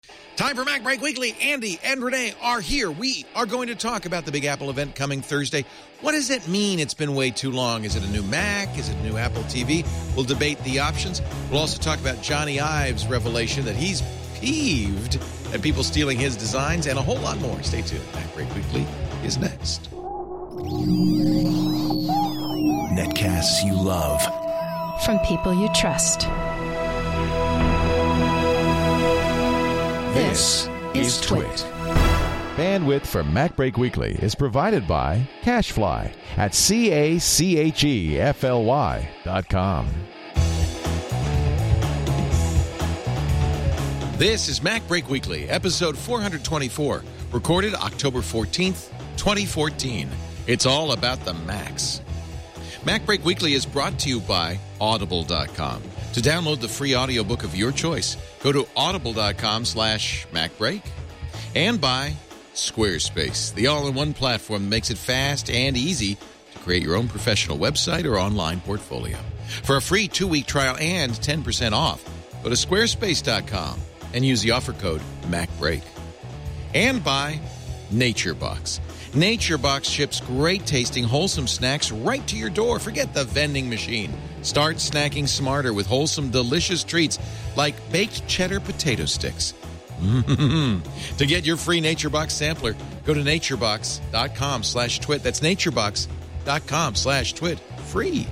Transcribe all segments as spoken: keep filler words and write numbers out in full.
Time for Mac Break Weekly. Andy and Renee are here. We are going to talk about the Big Apple event coming Thursday. What does it mean it's been way too long? Is it a new Mac? Is it a new Apple T V? We'll debate the options. We'll also talk about Johnny Ive's revelation that he's peeved at people stealing his designs and a whole lot more. Stay tuned. Mac Break Weekly is next. Netcasts you love. From people you trust. This is Twit. Bandwidth for Mac Break Weekly is provided by CacheFly at C A C H E F L Y dot com. This is Mac Break Weekly, episode four twenty-four, recorded October fourteenth, twenty fourteen. It's all about the Macs. Mac Break Weekly is brought to you by Audible dot com. To download the free audiobook of your choice, go to audible dot com slash MacBreak. And by Squarespace, the all-in-one platform that makes it fast and easy to create your own professional website or online portfolio. For a free two-week trial and ten percent off, go to squarespace dot com and use the offer code MacBreak. And by NatureBox. NatureBox ships great-tasting, wholesome snacks right to your door. Forget the vending machine. Start snacking smarter with wholesome, delicious treats like baked cheddar potato sticks. To get your free NatureBox sampler, go to naturebox dot com slash twit. That's naturebox dot com slash twit. Free.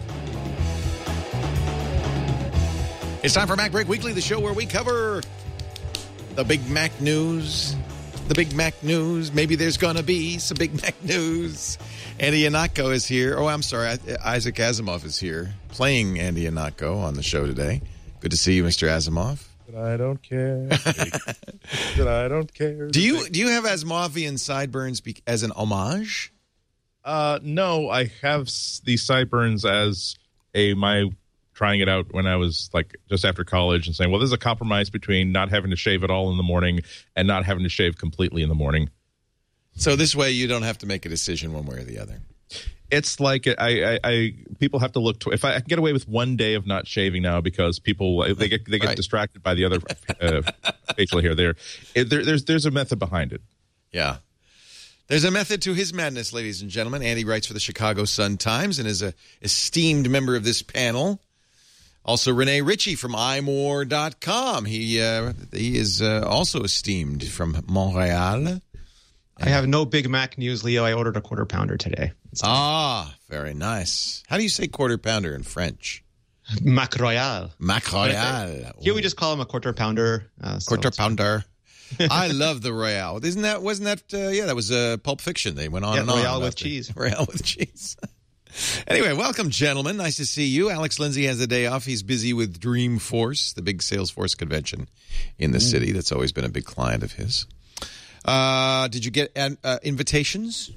It's time for Mac Break Weekly, the show where we cover the Big Mac news. The Big Mac news. Maybe there's going to be some Big Mac news. Andy Ihnatko is here. Oh, I'm sorry. Isaac Asimov is here playing Andy Ihnatko on the show today. Good to see you, Mister Asimov. But I don't care. That I don't care. Do you do you have Asimovian sideburns be- as an homage? Uh, no, I have s- these sideburns as a my trying it out when I was like just after college and saying, well, this is a compromise between not having to shave at all in the morning and not having to shave completely in the morning. So this way you don't have to make a decision one way or the other. It's like I, I, I people have to look to if I, I can get away with one day of not shaving now because people they get they get Right. distracted by the other uh, facial hair there. It, there. There's there's a method behind it. Yeah. There's a method to his madness, ladies and gentlemen. Andy writes for the Chicago Sun-Times and is a esteemed member of this panel. Also, Renee Ritchie from i more dot com. He uh, he is uh, also esteemed from Montreal. I have no Big Mac news, Leo. I ordered a quarter pounder today. Ah, very nice. How do you say quarter pounder in French? Mac Royal. Mac Royal. Here we just call him a quarter pounder. Uh, so Quarter pounder. I love the Royale. Isn't that, wasn't that, uh, yeah, that was uh, Pulp Fiction. They went on Yeah, and on. Royale about with the- cheese. Royale with cheese. Anyway, welcome, gentlemen. Nice to see you. Alex Lindsay has the day off. He's busy with Dreamforce, the big Salesforce convention in the mm. city. That's always been a big client of his. Uh, did you get uh, invitations?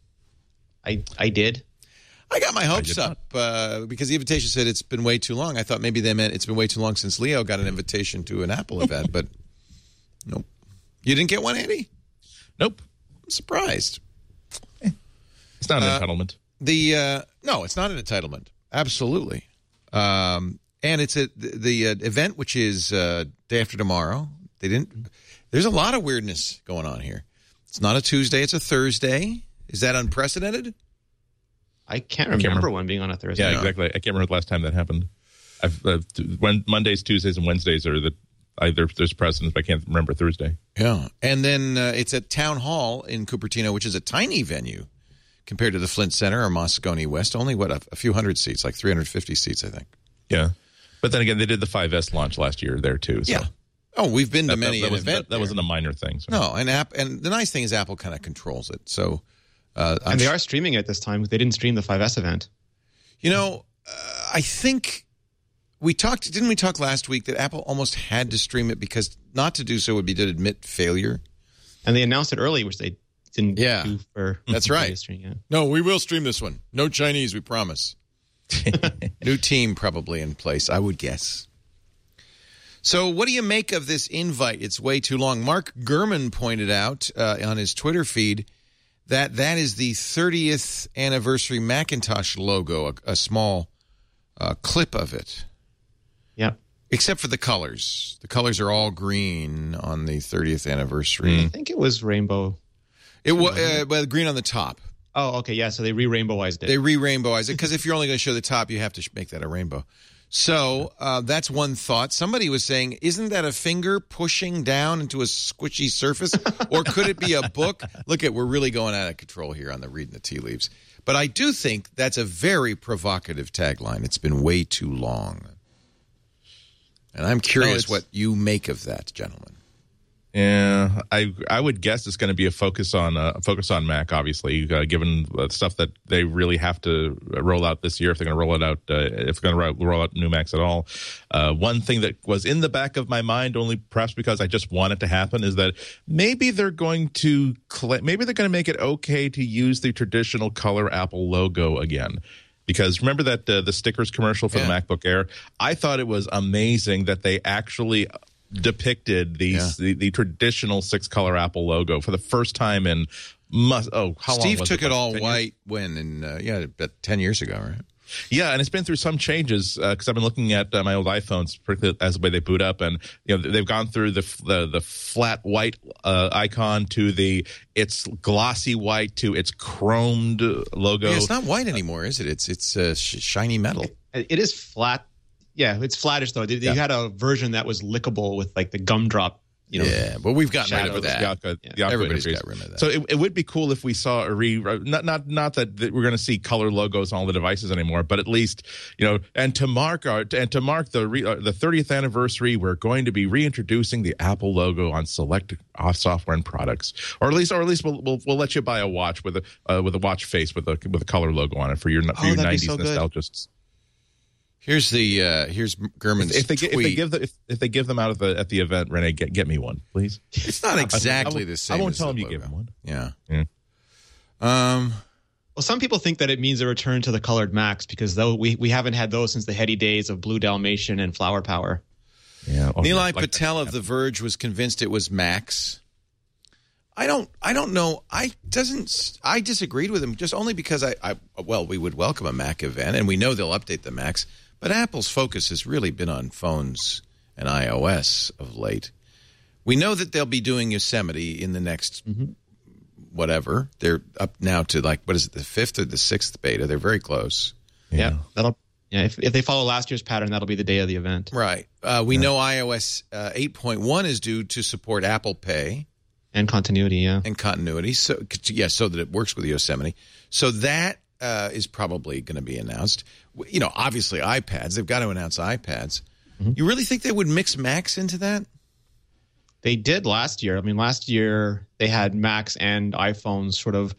I I did. I got my hopes up uh, because the invitation said it's been way too long. I thought maybe they meant it's been way too long since Leo got an invitation to an Apple event, but nope. You didn't get one, Andy? Nope. I'm surprised. It's not an Uh, entitlement. The uh, no, it's not an entitlement. Absolutely, um, and it's a the, the uh, event, which is uh, day after tomorrow. They didn't. There's a lot of weirdness going on here. It's not a Tuesday; it's a Thursday. Is that unprecedented? I can't remember, can't remember. one being on a Thursday. Yeah, no. exactly. I can't remember the last time that happened. I've uh, when Mondays, Tuesdays, and Wednesdays are the either there's precedents, but I can't remember Thursday. Yeah, and then uh, it's at Town Hall in Cupertino, which is a tiny venue compared to the Flint Center or Moscone West. Only what a, a few hundred seats, like three hundred fifty seats, I think. Yeah, but then again, they did the five S launch last year there too. So. Yeah. Oh, we've been to That, many that, that, an was, event. that, that wasn't a minor thing. So. No, and app and the nice thing is Apple kind of controls it. So, uh, I'm And they sh- are streaming it this time. They didn't stream the five S event. You know, uh, I think we talked. Didn't we talk last week that Apple almost had to stream it because not to do so would be to admit failure. And they announced it early, which they didn't Yeah. do for That's right. Stream, yeah. No, we will stream this one. No Chinese, we promise. New team probably in place, I would guess. So what do you make of this invite? It's way too long. Mark Gurman pointed out uh, on his Twitter feed that that is the thirtieth anniversary Macintosh logo, a, a small uh, clip of it. Yeah. Except for the colors. The colors are all green on the thirtieth anniversary. I think it was rainbow. It was uh, well, green on the top. Oh, okay, yeah. So they re-rainbowized it. They re-rainbowized it because if you're only going to show the top, you have to make that a rainbow. So uh, that's one thought. Somebody was saying, isn't that a finger pushing down into a squishy surface? Or could it be a book? Look at, we're really going out of control here on the reading the tea leaves. But I do think that's a very provocative tagline. It's been way too long. And I'm curious no, what you make of that, gentlemen. Yeah, I I would guess it's going to be a focus on uh, focus on Mac, obviously, uh, given the stuff that they really have to roll out this year if they're going to roll it out, uh, if they're going to roll out new Macs at all. Uh, one thing that was in the back of my mind, only perhaps because I just want it to happen, is that maybe they're going to cl- maybe they're going to make it okay to use the traditional color Apple logo again. Because remember that uh, the stickers commercial for yeah. the MacBook Air? I thought it was amazing that they actually depicted these yeah. the, the traditional six-color Apple logo for the first time in must oh how Steve long was took it, it all ten white years? when in uh, yeah about ten years ago, right? Yeah, and it's been through some changes because uh, I've been looking at uh, my old iPhones, particularly as the way they boot up, and you know they've gone through the the, the flat white uh, icon to the it's glossy white to its chromed logo. Yeah, it's not white anymore, is it? It's it's uh, sh- shiny metal. It, it is flat. Yeah, it's flattish though. They, they yeah. had a version that was lickable with like the gumdrop. You know, yeah, but we've gotten rid of that. The Aqua, yeah. the Aqua Everybody's interface. got rid of that. So it, it would be cool if we saw a re not not not that, that we're going to see color logos on all the devices anymore, but at least you know. And to mark our and to mark the re, uh, the thirtieth anniversary, we're going to be reintroducing the Apple logo on select off software and products, or at least or at least we'll we'll, we'll let you buy a watch with a uh, with a watch face with a with a color logo on it for your for oh, your that'd nineties be so nostalgists. Here's the uh, here's Gurman's If they, tweet. if they give the if, if they give them out at the at the event, Renee, get get me one, please. It's not exactly I, I, the same. I won't as tell the them you logo. give them one. Yeah. Yeah. Um. Well, some people think that it means a return to the colored Macs because though we, we haven't had those since the heady days of Blue Dalmatian and Flower Power. Yeah. Oh, Nilay like Patel that. of The Verge was convinced it was Macs. I don't. I don't know. I doesn't. I disagreed with him just only because I. I well, we would welcome a Mac event, and we know they'll update the Macs. But Apple's focus has really been on phones and iOS of late. We know that they'll be doing Yosemite in the next mm-hmm. whatever. They're up now to like, what is it, the fifth or the sixth beta? They're very close. Yeah, yeah that'll. Yeah, if if they follow last year's pattern, that'll be the day of the event. Right. Uh, we yeah. know iOS uh, eight point one is due to support Apple Pay. And continuity, yeah. And continuity. So, yeah, so that it works with Yosemite. So that uh, is probably going to be announced. You know, obviously iPads. They've got to announce iPads. Mm-hmm. You really think they would mix Macs into that? They did last year. I mean, last year they had Macs and iPhones sort of.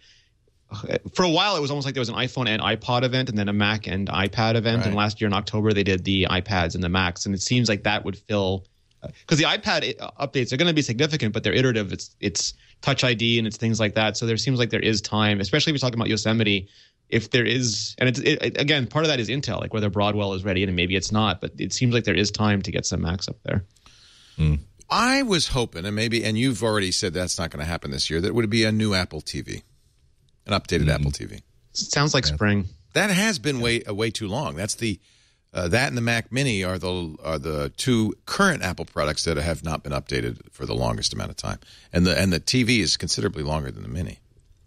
For a while, it was almost like there was an iPhone and iPod event and then a Mac and iPad event. Right. And last year in October, they did the iPads and the Macs. And it seems like that would fill. Because the iPad updates are going to be significant, but they're iterative. It's it's Touch I D and it's things like that. So there seems like there is time, especially if you're talking about Yosemite. If there is, and it's it, again, part of that is Intel, like whether Broadwell is ready and maybe it's not. But it seems like there is time to get some Macs up there. Mm. I was hoping, and maybe, and you've already said that's not going to happen this year. That would be a new Apple T V, an updated mm. Apple T V. Sounds like yeah. spring. That has been way uh, way too long. That's the. Uh, that and the Mac Mini are the are the two current Apple products that have not been updated for the longest amount of time, and the and the T V is considerably longer than the Mini.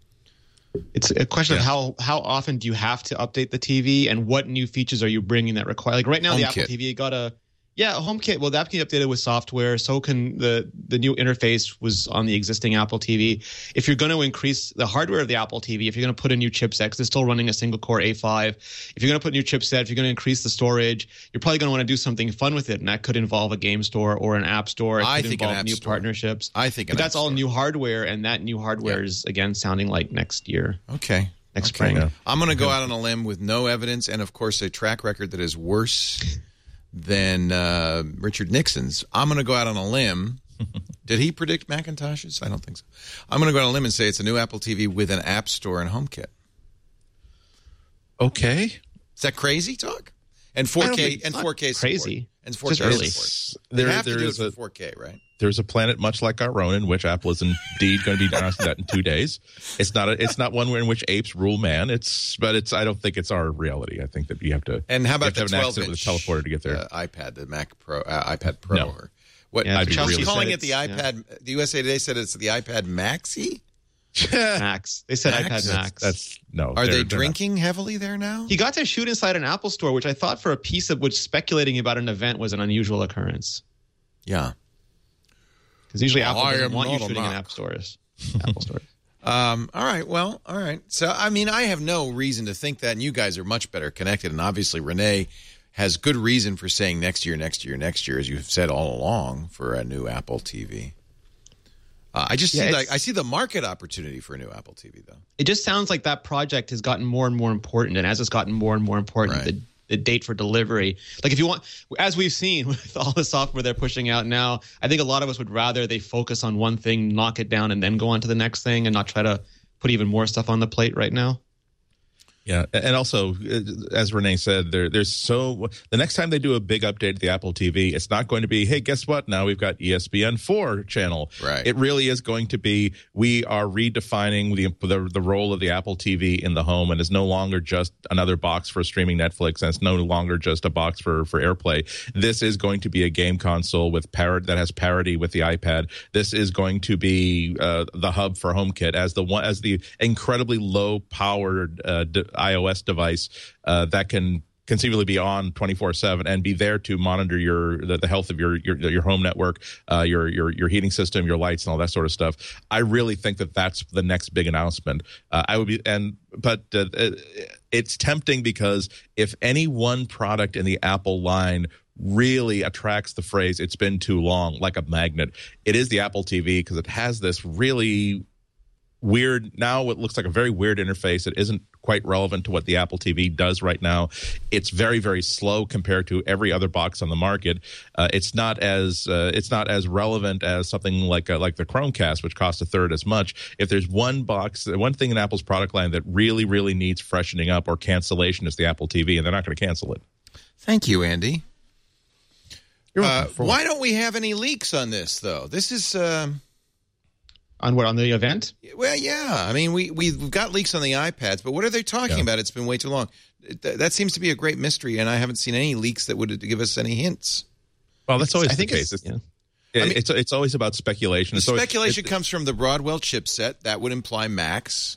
It's a question yeah. of how how often do you have to update the T V, and what new features are you bringing that require? Like right now, HomeKit. the Apple T V got a yeah a HomeKit. Well, that can be updated with software. So can the the new interface was on the existing Apple T V. If you're going to increase the hardware of the Apple T V, if you're going to put a new chipset, because it's still running a single core A five. If you're going to put a new chipset, if you're going to increase the storage, you're probably going to want to do something fun with it, and that could involve a game store or an app store. It I could think involve an app new store. partnerships. I think, but that's all store. new hardware, and that new hardware yeah. is again sounding like next year. Okay. Next okay. spring. Yeah. I'm going to go out on a limb with no evidence and, of course, a track record that is worse than uh, Richard Nixon's. I'm going to go out on a limb. Did he predict Macintoshes? I don't think so. I'm going to go out on a limb and say it's a new Apple T V with an app store and HomeKit. Okay. Is that crazy talk? And four I don't K think- and it's four not K crazy. support. And It's four K just early. support. There- They have there to do is it for a- four K, right? There's a planet much like our own in which Apple is indeed going to be announcing that in two days. It's not a, it's not one in which apes rule man. It's but it's I don't think it's our reality. I think that you have to. And how you about have to the have an twelve accident inch with a teleporter to get there? Uh, iPad, the Mac Pro, uh, iPad Pro, No. or what? Yeah, I'd be Chelsea's really- calling said it the it's- iPad. The U S A Today said it's the iPad Maxi. Max. They said Max? iPad Max. That's no. Are they're- they they're not. drinking heavily there now? He got to shoot inside an Apple store, which I thought for a piece of which speculating about an event was an unusual occurrence. Yeah. Because usually Apple I doesn't am want you not a shooting in Mac. App stores. Apple stores. Um, all right. Well, all right. So, I mean, I have no reason to think that, and you guys are much better connected. And obviously, Renee has good reason for saying next year, next year, next year, as you've said all along, for a new Apple T V. Uh, I just Yeah, see it's- like I see the market opportunity for a new Apple T V, though. It just sounds like that project has gotten more and more important, and as it's gotten more and more important, Right. the, the date for delivery. Like if you want, as we've seen with all the software they're pushing out now, I think a lot of us would rather they focus on one thing, knock it down, and then go on to the next thing, and not try to put even more stuff on the plate right now. Yeah, and also, uh, as Renee said, there, there's so the next time they do a big update to the Apple T V, it's not going to be, hey, guess what? Now we've got E S P N four channel. Right. It really is going to be we are redefining the, the the role of the Apple T V in the home, and it's no longer just another box for streaming Netflix, and it's no longer just a box for for AirPlay. This is going to be a game console with par- that has parity with the iPad. This is going to be uh, the hub for HomeKit as the one as the incredibly low powered uh, d- iOS device uh, that can conceivably be on twenty-four seven and be there to monitor your the, the health of your your, your home network, uh, your your your heating system, your lights, and all that sort of stuff. I really think that that's the next big announcement. Uh, I would be and but uh, it's tempting because if any one product in the Apple line really attracts the phrase "it's been too long" like a magnet, it is the Apple T V because it has this really weird, now it looks like a very weird interface. It isn't quite relevant to what the Apple T V does right now. It's very, very slow compared to every other box on the market. Uh, it's not as uh, it's not as relevant as something like uh, like the Chromecast, which costs a third as much. If there's one box, one thing in Apple's product line that really, really needs freshening up or cancellation is the Apple T V, and they're not going to cancel it. Thank you, Andy. You're Uh, welcome. why don't we have any leaks on this, though? This is. Um, On what, on the event? Well, yeah. I mean, we, we've got leaks on the iPads, but what are they talking Yeah. about? It's been way too long. Th- that seems to be a great mystery, and I haven't seen any leaks that would give us any hints. Well, that's always I think the case. it's, It's, yeah. yeah, it's it's always about speculation. The It's always- speculation it- comes from the Broadwell chipset. That would imply Max.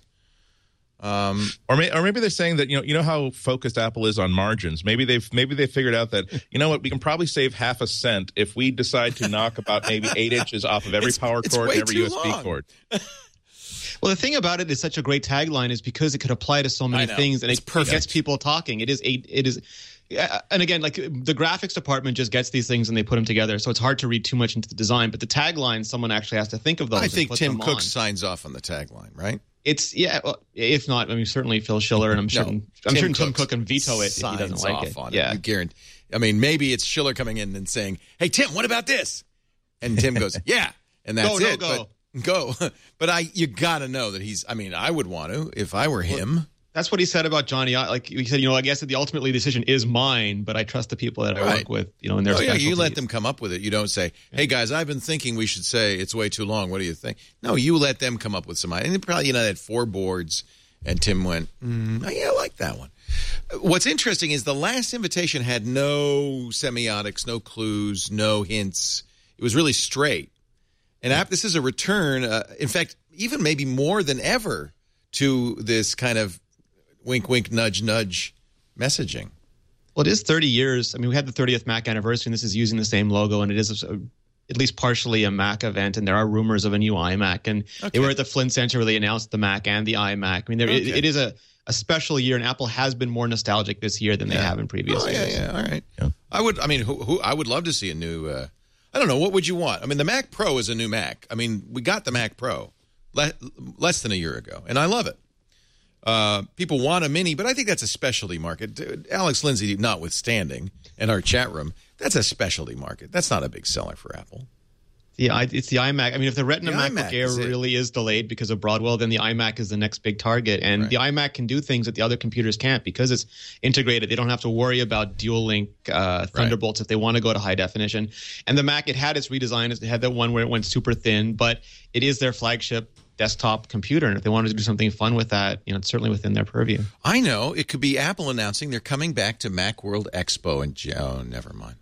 Um, Or, may, or maybe they're saying that you know you know how focused Apple is on margins. Maybe they've maybe they figured out that you know what we can probably save half a cent if we decide to knock about maybe eight inches off of every It's- power it's cord way and every too U S B long. cord. Well, the thing about it is such a great tagline is because it could apply to so many I know. things, and It's it, it perfect. gets people talking. It is a, it is, yeah, and again, like the graphics department just gets these things and they put them together, so it's hard to read too much into the design. But the tagline, someone actually has to think of those. I and think put Tim them Cook on. signs off on the tagline, right? It's yeah. Well, if not, I mean certainly Phil Schiller, and I'm sure No, I'm Tim sure Tim Cook Cook can veto it if he signs doesn't like off it. on Yeah, You guarantee. I mean, maybe it's Schiller coming in and saying, "Hey, Tim, what about this?" And Tim goes, "Yeah," and that's Go, no, it. go. But, go. But I, you got to know that he's. I mean, I would want to if I were him. that's what he said about Johnny. Like he said, you know, I guess that the ultimately decision is mine, but I trust the people that I Right. work with, you know, in their Oh yeah, you let specialties. them come up with it. You don't say, "Hey guys, I've been thinking we should say it's way too long. What do you think?" No, you let them come up with some. And probably you know they had four boards, and Tim went, mm, "Oh yeah, I like that one." What's interesting is the last invitation had no semiotics, no clues, no hints. It was really straight. And app, this is a return. Uh, in fact, even maybe more than ever to this kind of wink, wink, nudge, nudge messaging. Well, it is thirty years. I mean, we had the thirtieth Mac anniversary, and this is using the same logo, and it is a, at least partially a Mac event, and there are rumors of a new iMac. And Okay. they were at the Flint Center where they announced the Mac and the iMac. I mean, there, Okay. it, it is a, a special year, and Apple has been more nostalgic this year than they have in previous Oh, yeah, years. yeah, all right. Yeah. I would. I mean, who, who? I would love to see a new. Uh, I don't know. What would you want? I mean, the Mac Pro is a new Mac. I mean, we got the Mac Pro le- less than a year ago, and I love it. Uh, people want a mini, but I think that's a specialty market. Dude, Alex Lindsay, notwithstanding, in our chat room, that's a specialty market. That's not a big seller for Apple. The it's the iMac. I mean, if the Retina The MacBook iMac Air is it. really is delayed because of Broadwell, then the iMac is the next big target. And Right. the iMac can do things that the other computers can't because it's integrated. They don't have to worry about dual link uh, Thunderbolts if they want to go to high definition. And the Mac, it had its redesign. It had that one where it went super thin, but it is their flagship desktop computer. And if they wanted to do something fun with that, you know, it's certainly within their purview. I know. It could be Apple announcing they're coming back to Macworld Expo. And oh, never mind.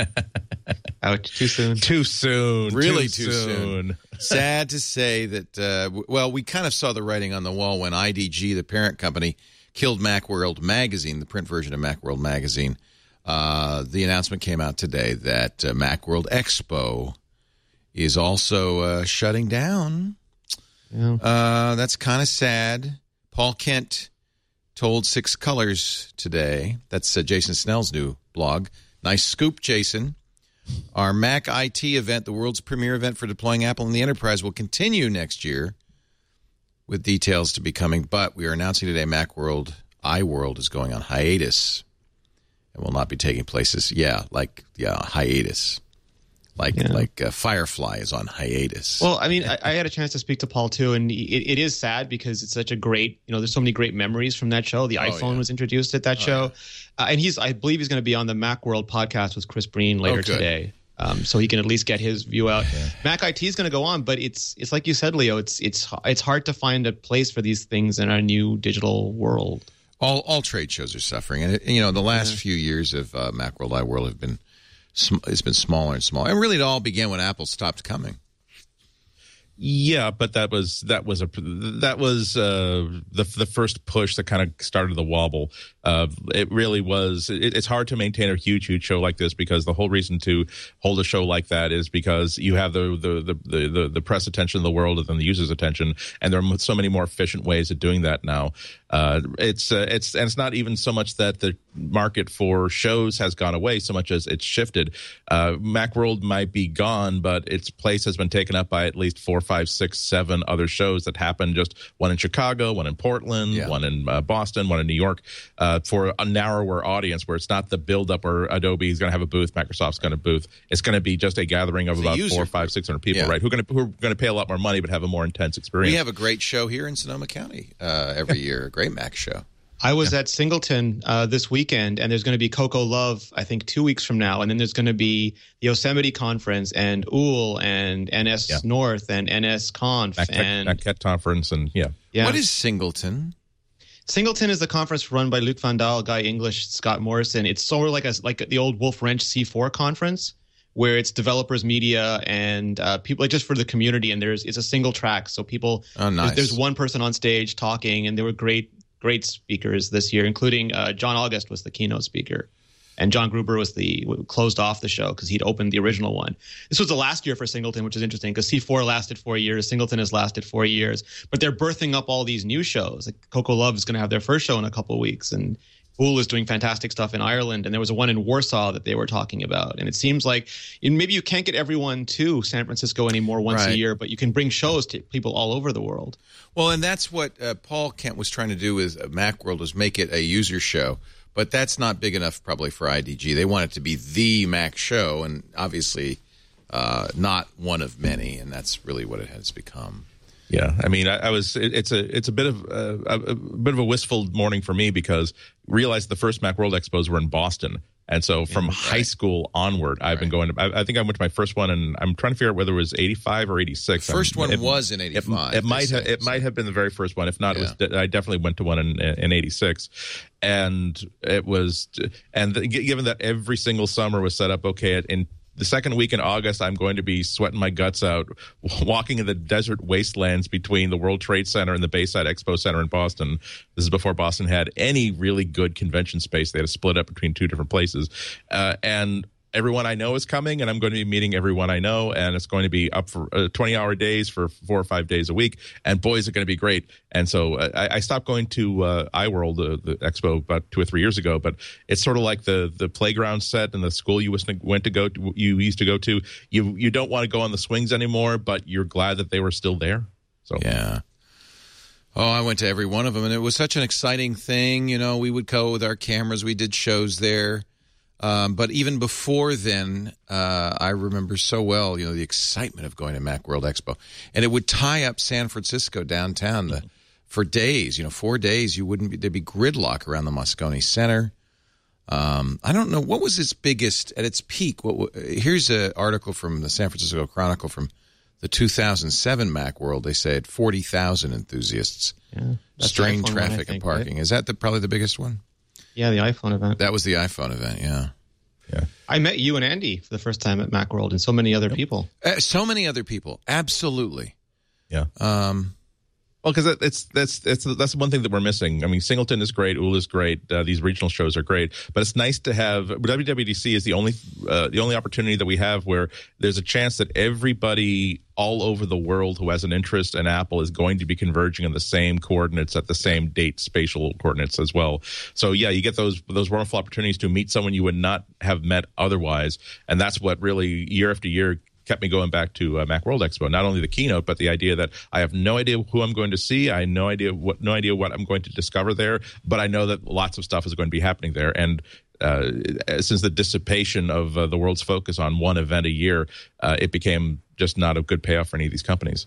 Ouch, too soon. Too soon. Really too, too soon. Sad to say that, uh, w- well, we kind of saw the writing on the wall when I D G, the parent company, killed Macworld Magazine, the print version of Macworld Magazine. Uh, the announcement came out today that uh, Macworld Expo is also uh, shutting down. Yeah. Uh, that's kind of sad. Paul Kent told Six Colors today. That's uh, Jason Snell's new blog. Nice scoop, Jason. Our Mac I T event, the world's premier event for deploying Apple in the enterprise, will continue next year with details to be coming. But we are announcing today Macworld iWorld is going on hiatus and will not be taking places. Yeah, like yeah, hiatus. Like Yeah. like uh, Firefly is on hiatus. Well, I mean, I, I had a chance to speak to Paul too, and it, it is sad because it's such a great, you know, there's so many great memories from that show. The Oh, iPhone yeah. was introduced at that Oh, show, uh, and he's, I believe, he's going to be on the Macworld podcast with Chris Breen later Oh, good. today, um, so he can at least get his view out. Mac I T is going to go on, but it's it's like you said, Leo. It's it's it's hard to find a place for these things in our new digital world. all all trade shows are suffering, and it, you know the last few years of uh, Macworld iWorld have been sm- it's been smaller and smaller, and really it all began when Apple stopped coming. Yeah, but that was that was a that was uh, the the first push that kind of started the wobble. Uh, it really was. It, it's hard to maintain a huge, huge show like this because the whole reason to hold a show like that is because you have the the the the, the press attention of the world and then the user's attention, and there are so many more efficient ways of doing that now. Uh, it's uh, it's and it's not even so much that the market for shows has gone away so much as it's shifted. Uh, Macworld might be gone, but its place has been taken up by at least four, five, six, seven other shows that happen. Just one in Chicago, one in Portland, Yeah. one in uh, Boston, one in New York, uh, for a narrower audience where it's not the buildup where Adobe is going to have a booth, Microsoft's going to booth. It's going to be just a gathering of It's a about user four, five, group. six hundred people, Yeah. right? Who are going to who are going to pay a lot more money but have a more intense experience. We have a great show here in Sonoma County uh, every year, a great Mac show. I was at Singleton uh, this weekend, and there's going to be Coco Love, I think, two weeks from now. And then there's going to be the Yosemite Conference and O O L and N S Yeah. North and N S Conf. Mac, and Mac Tech Conference and yeah. yeah. What is Singleton? Singleton is the conference run by Luc Van Daal, Guy English, Scott Morrison. It's sort of like a, like the old Wolf Wrench C four conference where it's developers, media, and uh, people, like just for the community. And there's it's a single track, so people. Oh, nice. There's, there's one person on stage talking, and there were great. Great speakers this year, including uh, John August was the keynote speaker, and John Gruber was the closed off the show because he'd opened the original one. This was the last year for Singleton, which is interesting because C four lasted four years, Singleton has lasted four years, but they're birthing up all these new shows. Like Coco Love is going to have their first show in a couple of weeks, and O O L is doing fantastic stuff in Ireland, and there was a one in Warsaw that they were talking about. And it seems like and maybe you can't get everyone to San Francisco anymore once Right. a year, but you can bring shows to people all over the world. Well, and that's what uh, Paul Kent was trying to do with uh, Macworld was make it a user show, but that's not big enough probably for I D G. They want it to be the Mac show, and obviously uh, not one of many, and that's really what it has become. Yeah, I mean, I, I was. It, it's a it's a bit of uh, a, a bit of a wistful morning for me because realized the first Macworld Expos were in Boston, and so from right. high school onward, I've been going. To, I, I think I went to my first one, and I'm trying to figure out whether it was eighty-five or eighty-six. First I'm- one it, was in It, eighty-five. it might they have say, it so. might have been the very first one. If not, Yeah. it was. I definitely went to one in in eighty-six, and it was. And the, given that every single summer was set up okay in. The second week in August, I'm going to be sweating my guts out, walking in the desert wastelands between the World Trade Center and the Bayside Expo Center in Boston. This is before Boston had any really good convention space. They had to split up between two different places. Uh, and everyone I know is coming, and I'm going to be meeting everyone I know, and it's going to be up for uh, twenty-hour days for four or five days a week, and boy, is it going to be great. And so uh, I, I stopped going to uh, iWorld, uh, the expo, about two or three years ago, but it's sort of like the the playground set and the school you went to go to, you used to go to. You you don't want to go on the swings anymore, but you're glad that they were still there. So Yeah. Oh, I went to every one of them, and it was such an exciting thing. You know, we would go with our cameras. We did shows there. Um, but even before then, uh, I remember so well, you know, the excitement of going to Macworld Expo. And it would tie up San Francisco downtown the, for days, you know, four days. You wouldn't be, there'd be gridlock around the Moscone Center. Um, I don't know, what was its biggest, at its peak? What, here's an article from the San Francisco Chronicle from the two thousand seven Macworld. They say at forty thousand enthusiasts. Yeah, strained traffic and parking. Right? Is that the, probably the biggest one? Yeah, the iPhone event. That was the iPhone event, yeah. Yeah. I met you and Andy for the first time at Macworld, and so many other yep. people. Uh, so many other people, absolutely. Yeah. Um, well, because it's that's that's that's one thing that we're missing. I mean, Singleton is great, U L A is great. Uh, these regional shows are great, but it's nice to have. W W D C is the only uh, the only opportunity that we have where there's a chance that everybody all over the world who has an interest in Apple is going to be converging in the same coordinates at the same date spatial coordinates as well. So yeah, you get those those wonderful opportunities to meet someone you would not have met otherwise, and that's what really year after year kept me going back to uh, Macworld Expo. Not only the keynote, but the idea that I have no idea who I'm going to see. I have no idea what no idea what I'm going to discover there, but I know that lots of stuff is going to be happening there. And uh, since the dissipation of uh, the world's focus on one event a year, uh, it became just not a good payoff for any of these companies.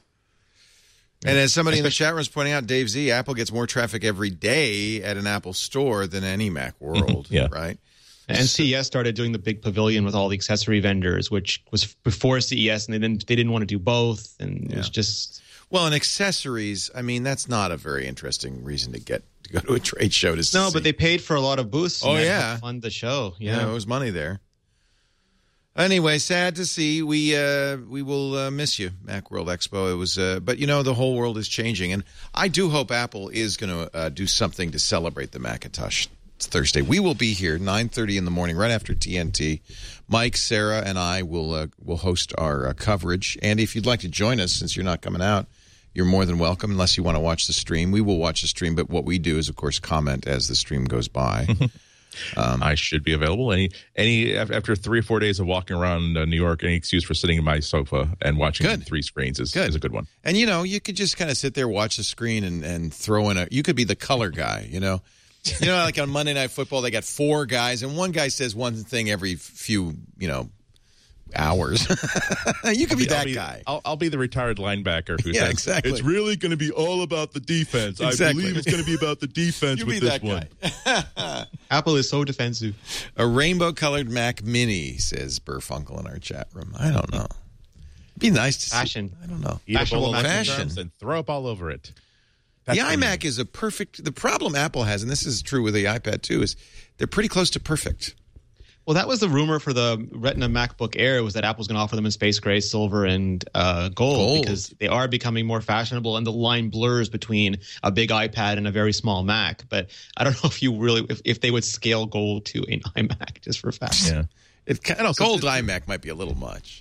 And as somebody in the chat room is pointing out, Dave Z, Apple gets more traffic every day at an Apple store than any Macworld, yeah. right? And C E S started doing the big pavilion with all the accessory vendors, which was before C E S, and they didn't they didn't want to do both, and yeah. it was just well, and accessories. I mean, that's not a very interesting reason to get to go to a trade show to no, see. No, but they paid for a lot of booths. Oh and yeah, fund the show. Yeah, yeah, it was money there. Anyway, sad to see. We uh, we will uh, miss you, Macworld Expo. It was, uh, but you know, the whole world is changing, and I do hope Apple is going to uh, do something to celebrate the Macintosh. It's Thursday. We will be here nine thirty in the morning, right after T N T. Mike, Sarah, and I will uh, will host our uh, coverage. Andy, if you'd like to join us, since you're not coming out, you're more than welcome. Unless you want to watch the stream, we will watch the stream. But what we do is, of course, comment as the stream goes by. um, I should be available any any after three or four days of walking around uh, New York. Any excuse for sitting in my sofa and watching good. three screens is, good. is a good one. And you know, you could just kind of sit there, watch the screen, and and throw in a. You could be the color guy. You know. You know, like on Monday Night Football, they got four guys, and one guy says one thing every few, you know, hours. You could be, be that I'll be, guy. I'll, I'll be the retired linebacker who yeah, says, exactly. It's really going to be all about the defense. Exactly. I believe it's going to be about the defense you with be this that one. Apple is so defensive. A rainbow-colored Mac Mini, says Burfunkel in our chat room. I don't know. It'd be nice to Fashion. see. I don't know. Eat Fashionable up all fashion. and throw up all over it. That's the iMac is a perfect. The problem Apple has, and this is true with the iPad too, is they're pretty close to perfect. Well, that was the rumor for the Retina MacBook Air, was that Apple's going to offer them in space gray, silver, and uh, gold, gold because they are becoming more fashionable, and the line blurs between a big iPad and a very small Mac. But I don't know if you really, if, if they would scale gold to an iMac just for fashion. Yeah, it kind of gold iMac might be a little much.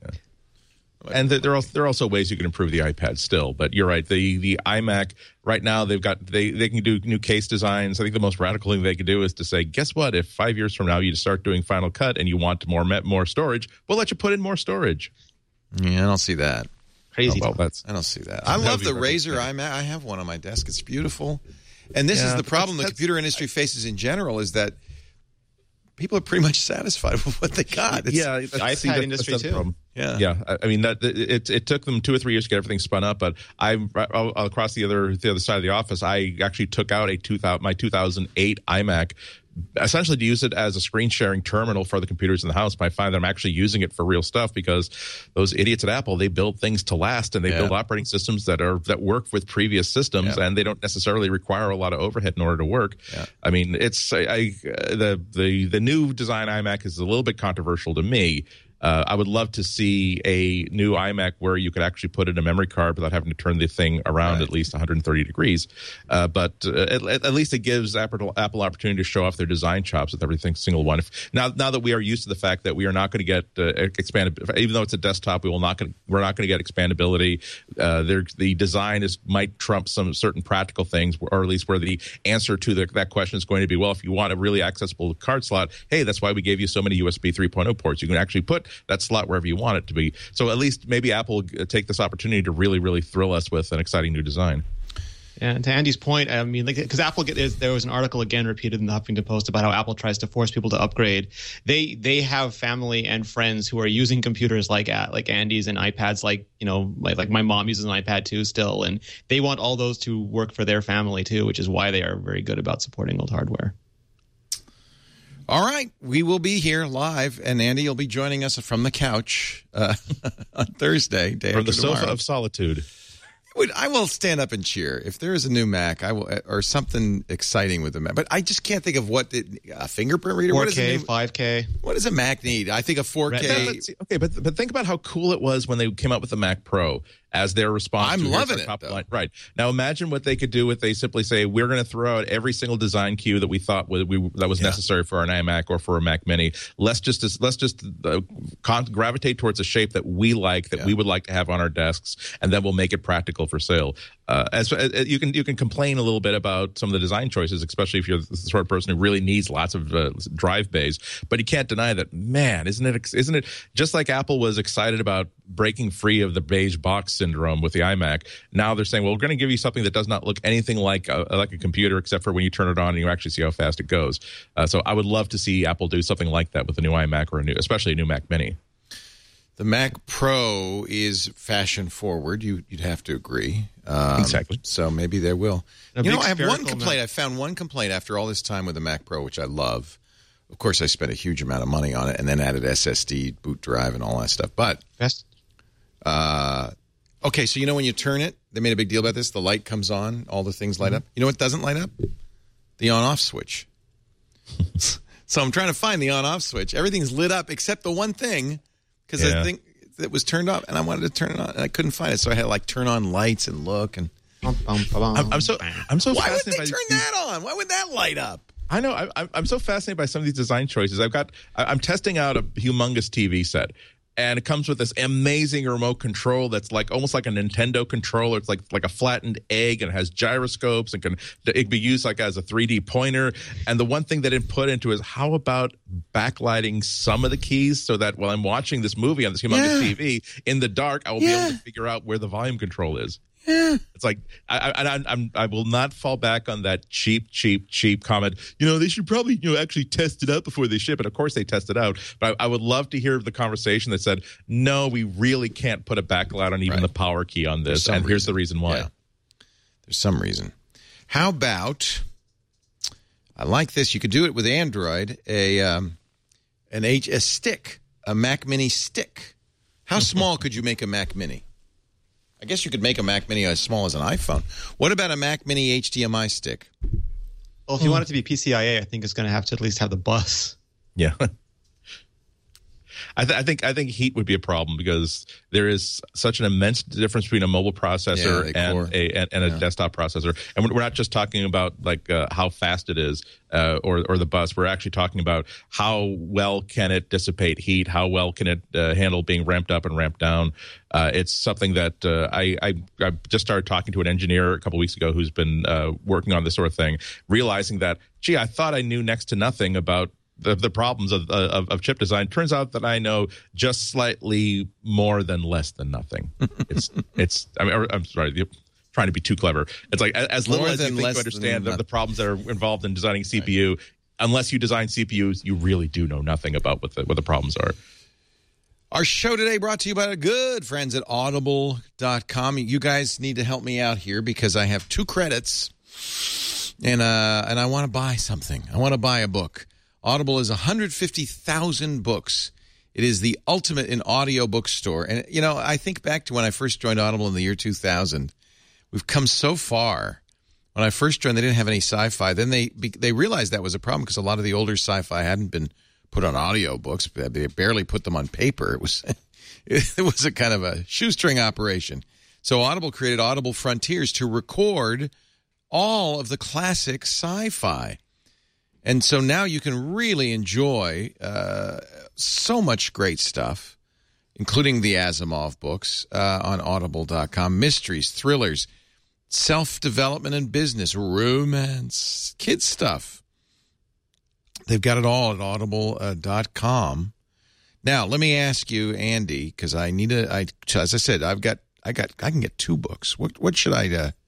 And there are there are also ways you can improve the iPad still, but you're right. The the iMac right now they've got they they can do new case designs. I think the most radical thing they could do is to say, guess what? If five years from now you start doing Final Cut and you want more more storage, we'll let you put in more storage. Yeah, I don't see that. Crazy. Oh, well, that's I don't see that. I love the Razer iMac. I have one on my desk. It's beautiful. And this yeah, is the problem the that's, computer industry faces in general is that people are pretty much satisfied with what they got. It's, yeah, the iPad that, industry too. Problem. Yeah, yeah. I, I mean, that it it took them two or three years to get everything spun up. But I across the other the other side of the office, I actually took out a two thousand my two thousand eight iMac, essentially to use it as a screen sharing terminal for the computers in the house. But I find that I'm actually using it for real stuff because those idiots at Apple, they build things to last, and they yeah. build operating systems that are that work with previous systems, yeah. and they don't necessarily require a lot of overhead in order to work. Yeah. I mean, it's I, I the the the new design iMac is a little bit controversial to me. Uh, I would love to see a new iMac where you could actually put in a memory card without having to turn the thing around right. at least one hundred thirty degrees. Uh, but uh, at, at least it gives Apple Apple opportunity to show off their design chops with everything single one. If, now, now that we are used to the fact that we are not going to get uh, expanded, even though it's a desktop, we will not. Gonna, we're not going to get expandability. Uh, the design is might trump some certain practical things, or at least where the answer to the, that question is going to be, well, if you want a really accessible card slot, hey, that's why we gave you so many U S B three point oh ports. You can actually put that slot wherever you want it to be. So at least maybe Apple will take this opportunity to really, really thrill us with an exciting new design. And to Andy's point, I mean, because Apple, there was an article again repeated in the Huffington Post about how Apple tries to force people to upgrade. They they have family and friends who are using computers like like Andy's and iPads, like you know, like, like my mom uses an iPad too still, and they want all those to work for their family too, which is why they are very good about supporting old hardware. All right, we will be here live, and Andy, you'll be joining us from the couch uh, on Thursday, day from after the sofa tomorrow. of solitude. I will stand up and cheer if there is a new Mac. I will, or something exciting with the Mac. But I just can't think of what the, a fingerprint reader. four K, what is a new, five K. What does a Mac need? I think a four K. Yeah, let's see. Okay, but but think about how cool it was when they came out with the Mac Pro as their response. I'm to loving our it, top though. line. Right now, imagine what they could do if they simply say, "We're going to throw out every single design cue that we thought was, we, that was Yeah. necessary for an iMac or for a Mac Mini. Let's just let's just uh, con- gravitate towards a shape that we like, that Yeah. we would like to have on our desks, and then we'll make it practical for sale." Uh, as, as you can you can complain a little bit about some of the design choices, especially if you're the sort of person who really needs lots of uh, drive bays. But you can't deny that, man, isn't it isn't it just like Apple was excited about breaking free of the beige box syndrome with the iMac? Now they're saying, well, we're going to give you something that does not look anything like a, like a computer, except for when you turn it on and you actually see how fast it goes. Uh, so I would love to see Apple do something like that with a new iMac or a new, especially a new Mac Mini. The Mac Pro is fashion forward. You, you'd have to agree. Um, Exactly. So maybe they will. A you know, big I have one spherical complaint. Mac. I found one complaint after all this time with the Mac Pro, which I love. Of course, I spent a huge amount of money on it and then added S S D, boot drive, and all that stuff. But, Best. uh, okay, so you know when you turn it, they made a big deal about this. The light comes on, all the things light up. You know what doesn't light up? The on-off switch. So I'm trying to find the on-off switch. Everything's lit up except the one thing, because Yeah. I think it was turned off, and I wanted to turn it on, and I couldn't find it. So I had to like turn on lights and look. And Bum, bum, ba, bum. I'm, I'm so I'm so why would fascinated they by turn these- that on? Why would that light up? I know. I, I'm so fascinated by some of these design choices. I've got. I- I'm testing out a humongous T V set, and it comes with this amazing remote control that's like almost like a Nintendo controller. It's like like a flattened egg, and it has gyroscopes and can it can be used like as a three D pointer. And the one thing they didn't put into is how about backlighting some of the keys so that while I'm watching this movie on this humongous Yeah. T V in the dark, I will be Yeah. able to figure out where the volume control is. Yeah. It's like I, I, I'm, I'm, I will not fall back on that cheap, cheap, cheap comment. You know, they should probably, you know, actually test it out before they ship it. Of course, they test it out, but I, I would love to hear the conversation that said, "No, we really can't put a backlight on even Right. the power key on There's this," some and here's reason. the reason why. Yeah. There's some reason. How about? I like this. You could do it with Android. A um, an H a stick, a Mac Mini stick. How small could you make a Mac Mini? I guess you could make a Mac Mini as small as an iPhone. What about a Mac Mini H D M I stick? Well, if you want it to be P C I A, I think it's going to have to at least have the bus. Yeah. I, th- I think I think heat would be a problem because there is such an immense difference between a mobile processor Yeah, the and core. a and, and a Yeah. desktop processor, and we're we're not just talking about like uh, how fast it is uh, or or the bus. We're actually talking about how well can it dissipate heat, how well can it uh, handle being ramped up and ramped down. Uh, it's something that uh, I, I I just started talking to an engineer a couple weeks ago who's been uh, working on this sort of thing, realizing that gee, I thought I knew next to nothing about the, the problems of, of of chip design. Turns out that I know just slightly more than less than nothing. It's it's. I mean, I'm sorry, you're trying to be too clever. It's like as little More as you than think less you understand than the, the problems that are involved in designing C P U. Unless you design C P Us, you really do know nothing about what the what the problems are. Our show today brought to you by our good friends at audible dot com. You guys need to help me out here because I have two credits and uh, and I want to buy something. I want to buy a book. Audible is one hundred fifty thousand books. It is the ultimate in audio bookstore. And, you know, I think back to when I first joined Audible in the year two thousand. We've come so far. When I first joined, they didn't have any sci-fi. Then they they realized that was a problem because a lot of the older sci-fi hadn't been put on audio books. They barely put them on paper. It was it was a kind of a shoestring operation. So Audible created Audible Frontiers to record all of the classic sci-fi. And so now you can really enjoy uh, so much great stuff, including the Asimov books uh, on audible dot com. Mysteries, thrillers, self-development and business, romance, kids stuff. They've got it all at audible dot com. Now, let me ask you, Andy, because I need a, I, as I said, I've got, I got, I can get two books. What, what should I uh,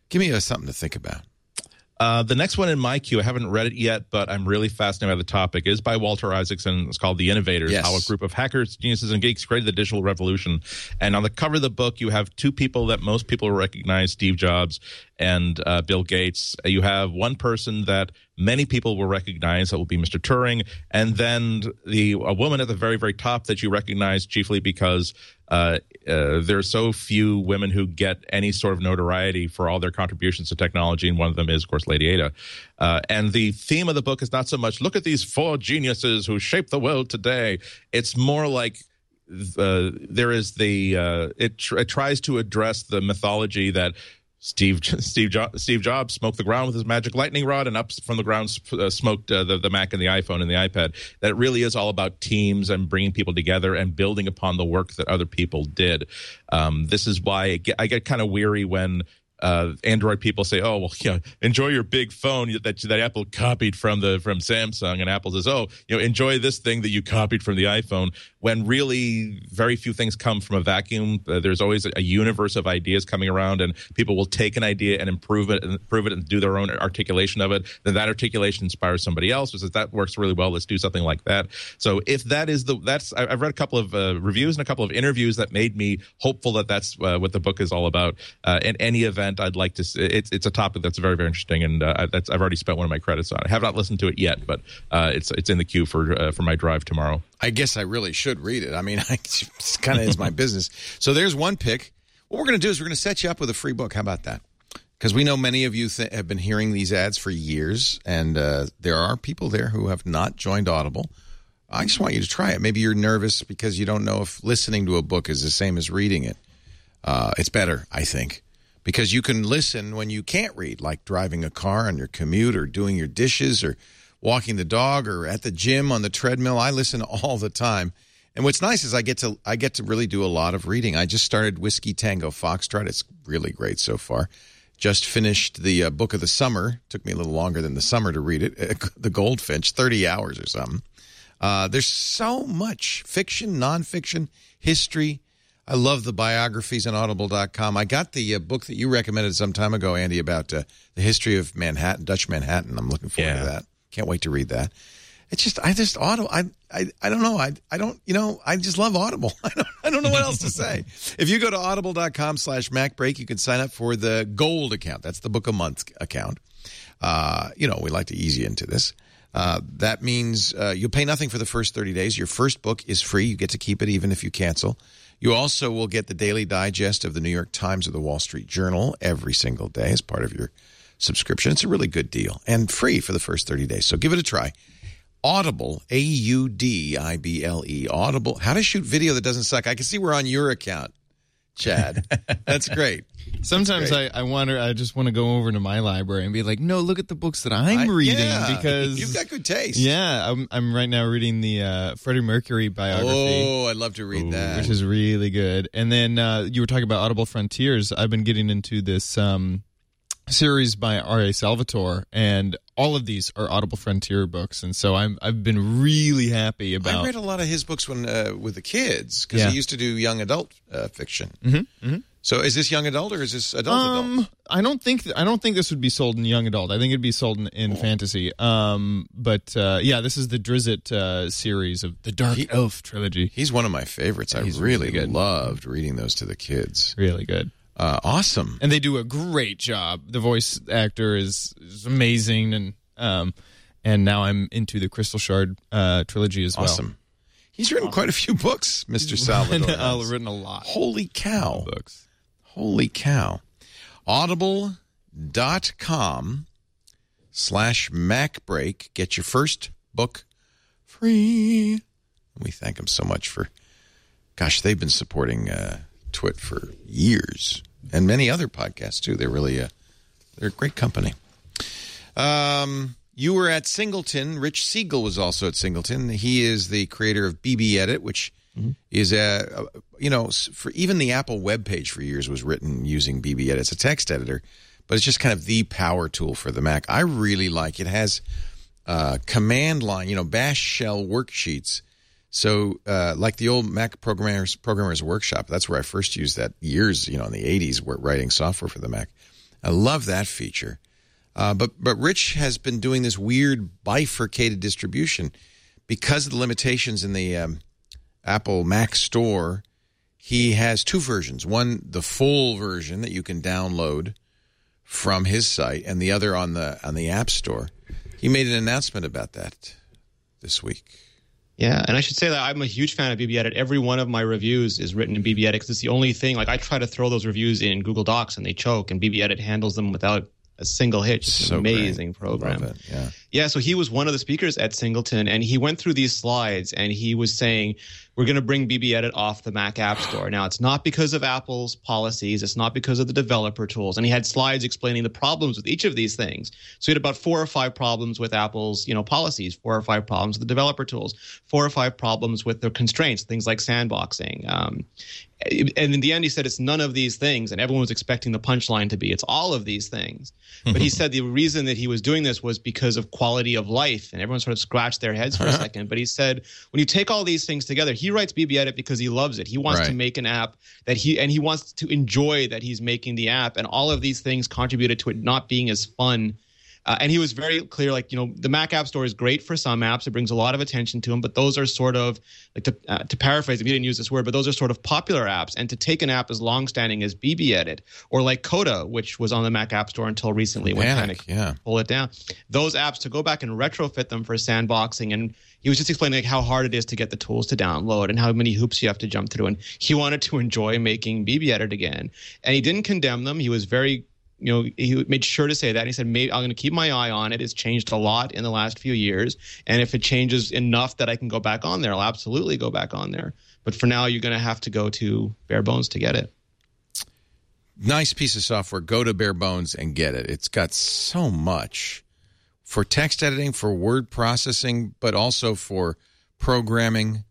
Give me uh, something to think about. Uh, the next one in my queue, I haven't read it yet, but I'm really fascinated by the topic, is by Walter Isaacson. It's called The Innovators, Yes. How a Group of Hackers, Geniuses, and Geeks Created the Digital Revolution. And on the cover of the book, you have two people that most people recognize, Steve Jobs and uh, Bill Gates. You have one person that many people will recognize, that will be Mister Turing, and then the a woman at the very, very top that you recognize chiefly because uh, uh, there are so few women who get any sort of notoriety for all their contributions to technology, and one of them is, of course, Lady Ada. Uh, and the theme of the book is not so much, look at these four geniuses who shape the world today. It's more like uh, there is the, uh, it, tr- it tries to address the mythology that Steve Steve jo- Steve Jobs smoked the ground with his magic lightning rod, and up from the ground uh, smoked uh, the, the Mac and the iPhone and the iPad. That it really is all about teams and bringing people together and building upon the work that other people did. Um, this is why I get, I get kind of weary when uh, Android people say, "Oh, well, yeah, enjoy your big phone that that Apple copied from the from Samsung," and Apple says, "Oh, you know, enjoy this thing that you copied from the iPhone." When really very few things come from a vacuum. Uh, there's always a, a universe of ideas coming around, and people will take an idea and improve it and improve it and do their own articulation of it. Then that articulation inspires somebody else, says that works really well. Let's do something like that. So if that is the that's I, I've read a couple of uh, reviews and a couple of interviews that made me hopeful that that's uh, what the book is all about. Uh, in any event, I'd like to. It's it's a topic that's very very interesting, and uh, that's I've already spent one of my credits on it. I have not listened to it yet, but uh, it's it's in the queue for uh, for my drive tomorrow. I guess I really should read it. I mean, I, it's kind of is my business. So there's one pick. What we're going to do is we're going to set you up with a free book. How about that? Because we know many of you th- have been hearing these ads for years, and uh, there are people there who have not joined Audible. I just want you to try it. Maybe you're nervous because you don't know if listening to a book is the same as reading it. Uh, it's better, I think, because you can listen when you can't read, like driving a car on your commute or doing your dishes or walking the dog or at the gym on the treadmill. I listen all the time. And what's nice is I get to I get to really do a lot of reading. I just started Whiskey Tango Foxtrot. It's really great so far. Just finished the uh, book of the summer. Took me a little longer than the summer to read it. The Goldfinch, thirty hours or something. Uh, there's so much fiction, nonfiction, history. I love the biographies on audible dot com. I got the uh, book that you recommended some time ago, Andy, about uh, the history of Manhattan, Dutch Manhattan. I'm looking forward Yeah. to that. Can't wait to read that. It's just, I just, Audible, I, I, I don't know. I, I don't, you know, I just love Audible. I don't, I don't know what else to say. If you go to audible dot com slash MacBreak, you can sign up for the gold account. That's the book a month account. Uh, you know, we like to ease you into this. Uh, that means uh, you'll pay nothing for the first thirty days. Your first book is free. You get to keep it even if you cancel. You also will get the daily digest of the New York Times or the Wall Street Journal every single day as part of your subscription. It's a really good deal and free for the first thirty days. So give it a try. Audible, A U D I B L E, Audible. How to shoot video that doesn't suck. I can see we're on your account, Chad. That's great. Sometimes That's great. I, I wonder, I just want to go over to my library and be like, no, look at the books that I'm I- reading yeah, because you've got good taste. Yeah, I'm, I'm right now reading the uh, Freddie Mercury biography. Oh, I'd love to read that. Which is really good. And then uh, you were talking about Audible Frontiers. I've been getting into this um, series by R A Salvatore, and all of these are Audible Frontier books. And so I'm, I've been really happy about... I read a lot of his books when uh, with the kids because Yeah. he used to do young adult uh, fiction. Mm-hmm, mm-hmm. So is this young adult or is this adult Um, adult? I don't think I don't think this would be sold in young adult. I think it'd be sold in, in fantasy. Um, but uh, yeah, this is the Drizzt uh, series of the Dark He- Elf trilogy. He's one of my favorites. I He's really, really good. loved reading those to the kids. Really good. Uh, awesome. And they do a great job. The voice actor is, is amazing, and um, and now I'm into the Crystal Shard uh, trilogy as well. Awesome. He's written quite a few books, Mister Salvador. I've has. written a lot Holy cow. of books. Holy cow. Audible dot com slash MacBreak. Get your first book free. We thank them so much for, gosh, they've been supporting uh, Twit for years. And many other podcasts, too. They're really, uh, they're a great company. Um, you were at Singleton. Rich Siegel was also at Singleton. He is the creator of B B Edit, which mm-hmm. is, a, a, you know, for even the Apple webpage for years was written using B B Edit. It's a text editor, but it's just kind of the power tool for the Mac. I really like it. It has uh, command line, you know, bash shell worksheets. So uh, like the old Mac Programmers Programmers Workshop, that's where I first used that years, you know, in the eighties, where writing software for the Mac. I love that feature. Uh, but but Rich has been doing this weird bifurcated distribution because of the limitations in the um, Apple Mac Store. He has two versions. One, the full version that you can download from his site, and the other on the on the App Store. He made an announcement about that this week. Yeah, and I should say that I'm a huge fan of B B Edit. Every one of my reviews is written in B B Edit because it's the only thing. Like I try to throw those reviews in Google Docs and they choke, and B B Edit handles them without a single hitch. It's so an amazing great. program. Love it. Yeah. Yeah, so he was one of the speakers at Singleton, and he went through these slides, and he was saying, we're going to bring B B Edit off the Mac App Store. Now, it's not because of Apple's policies. It's not because of the developer tools. And he had slides explaining the problems with each of these things. So he had about four or five problems with Apple's, you know, policies, four or five problems with the developer tools, four or five problems with their constraints, things like sandboxing. Um, and in the end, he said it's none of these things, and everyone was expecting the punchline to be it's all of these things. But he said the reason that he was doing this was because of quality of life, and everyone sort of scratched their heads for a second. But he said when you take all these things together, he writes B B Edit because he loves it. He wants Right. to make an app that he and he wants to enjoy that he's making the app, and all of these things contributed to it not being as fun. Uh, and he was very clear, like, you know, the Mac App Store is great for some apps. It brings a lot of attention to them, but those are sort of, like to, uh, to paraphrase, if you didn't use this word, but those are sort of popular apps. And to take an app as long-standing as B B Edit or like Coda, which was on the Mac App Store until recently when Panic, Panic yeah. pulled it down, those apps, to go back and retrofit them for sandboxing. And he was just explaining like how hard it is to get the tools to download and how many hoops you have to jump through. And he wanted to enjoy making B B Edit again. And he didn't condemn them. He was very You know, he made sure to say that. He said, maybe I'm going to keep my eye on it. It's changed a lot in the last few years. And if it changes enough that I can go back on there, I'll absolutely go back on there. But for now, you're going to have to go to Bare Bones to get it. Nice piece of software. Go to Bare Bones and get it. It's got so much for text editing, for word processing, but also for programming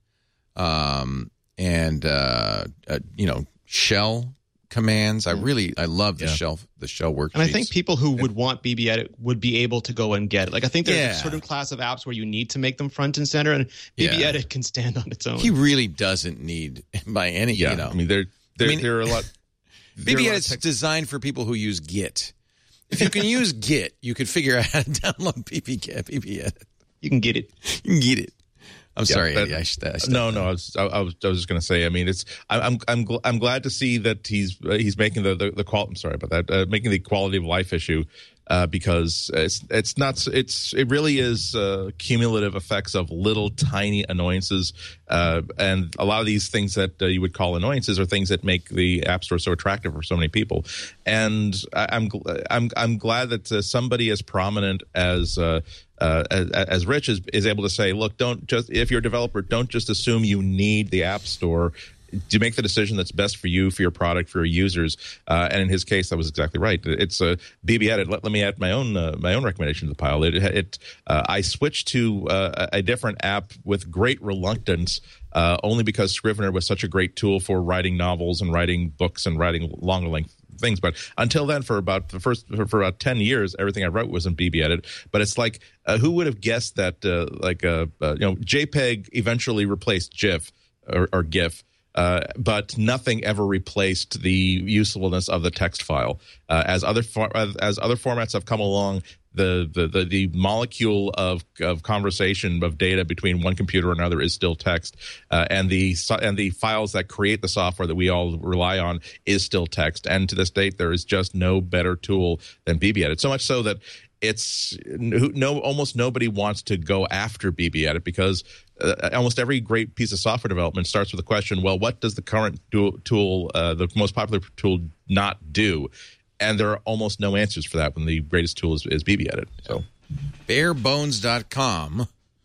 um, and, uh, uh, you know, shell commands. I really, I love the Yeah. shell, the shell worksheets. And I think people who would want B B Edit would be able to go and get it. Like, I think there's Yeah. a certain class of apps where you need to make them front and center, and B B Yeah. Edit can stand on its own. he really doesn't need by any, Yeah, you know. I mean, there, there, I mean, there are a lot. there are B B a lot of Edit's tech- designed for people who use Git. If you can use Git, you could figure out how to download B B Edit. You can get it. You can get it. I'm Yeah, sorry, that- Andy. I should, I stepped no, on. no. I was, I, I was, I was just going to say. I mean, it's. I, I'm, I'm, gl- I'm glad to see that he's, uh, he's making the, the, the qual. I'm sorry about that. Uh, making the quality of life issue, uh, because it's, it's not. It's, it really is uh, cumulative effects of little tiny annoyances, uh, and a lot of these things that uh, you would call annoyances are things that make the App Store so attractive for so many people. And I, I'm, gl- I'm, I'm glad that uh, somebody as prominent as. Uh, Uh, as, as Rich is, is able to say, look, don't just, if you're a developer, don't just assume you need the App Store to make the decision that's best for you, for your product, for your users. Uh, and in his case, that was exactly right. It's a uh, B B Edit. Let, let me add my own uh, my own recommendation to the pile. It, it uh, I switched to uh, a different app with great reluctance. Uh, only because Scrivener was such a great tool for writing novels and writing books and writing long length things. But until then, for about the first for, for about ten years, everything I wrote was in B B Edit. But it's like, uh, who would have guessed that uh, like uh, uh, you know JPEG eventually replaced GIF or, or GIF. Uh, but nothing ever replaced the usefulness of the text file. Uh, as other for, as other formats have come along, the the the, the molecule of of conversation of data between one computer and another is still text, uh, and the and the files that create the software that we all rely on is still text. And to this date, there is just no better tool than B B Edit. So much so that it's no almost nobody wants to go after B B Edit because uh, almost every great piece of software development starts with the question, well, what does the current tool, uh, the most popular tool, not do? And there are almost no answers for that when the greatest tool is, is B B Edit. So, bare bones dot com,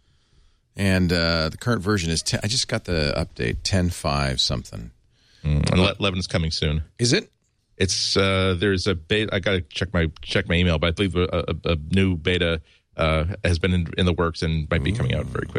and uh, the current version is ten, I just got the update ten point five something. Mm, and eleven is coming soon. Is it? It's uh, there's a beta. I got to check my check my email, but I believe a, a, a new beta uh, has been in, in the works and might be coming out very quickly.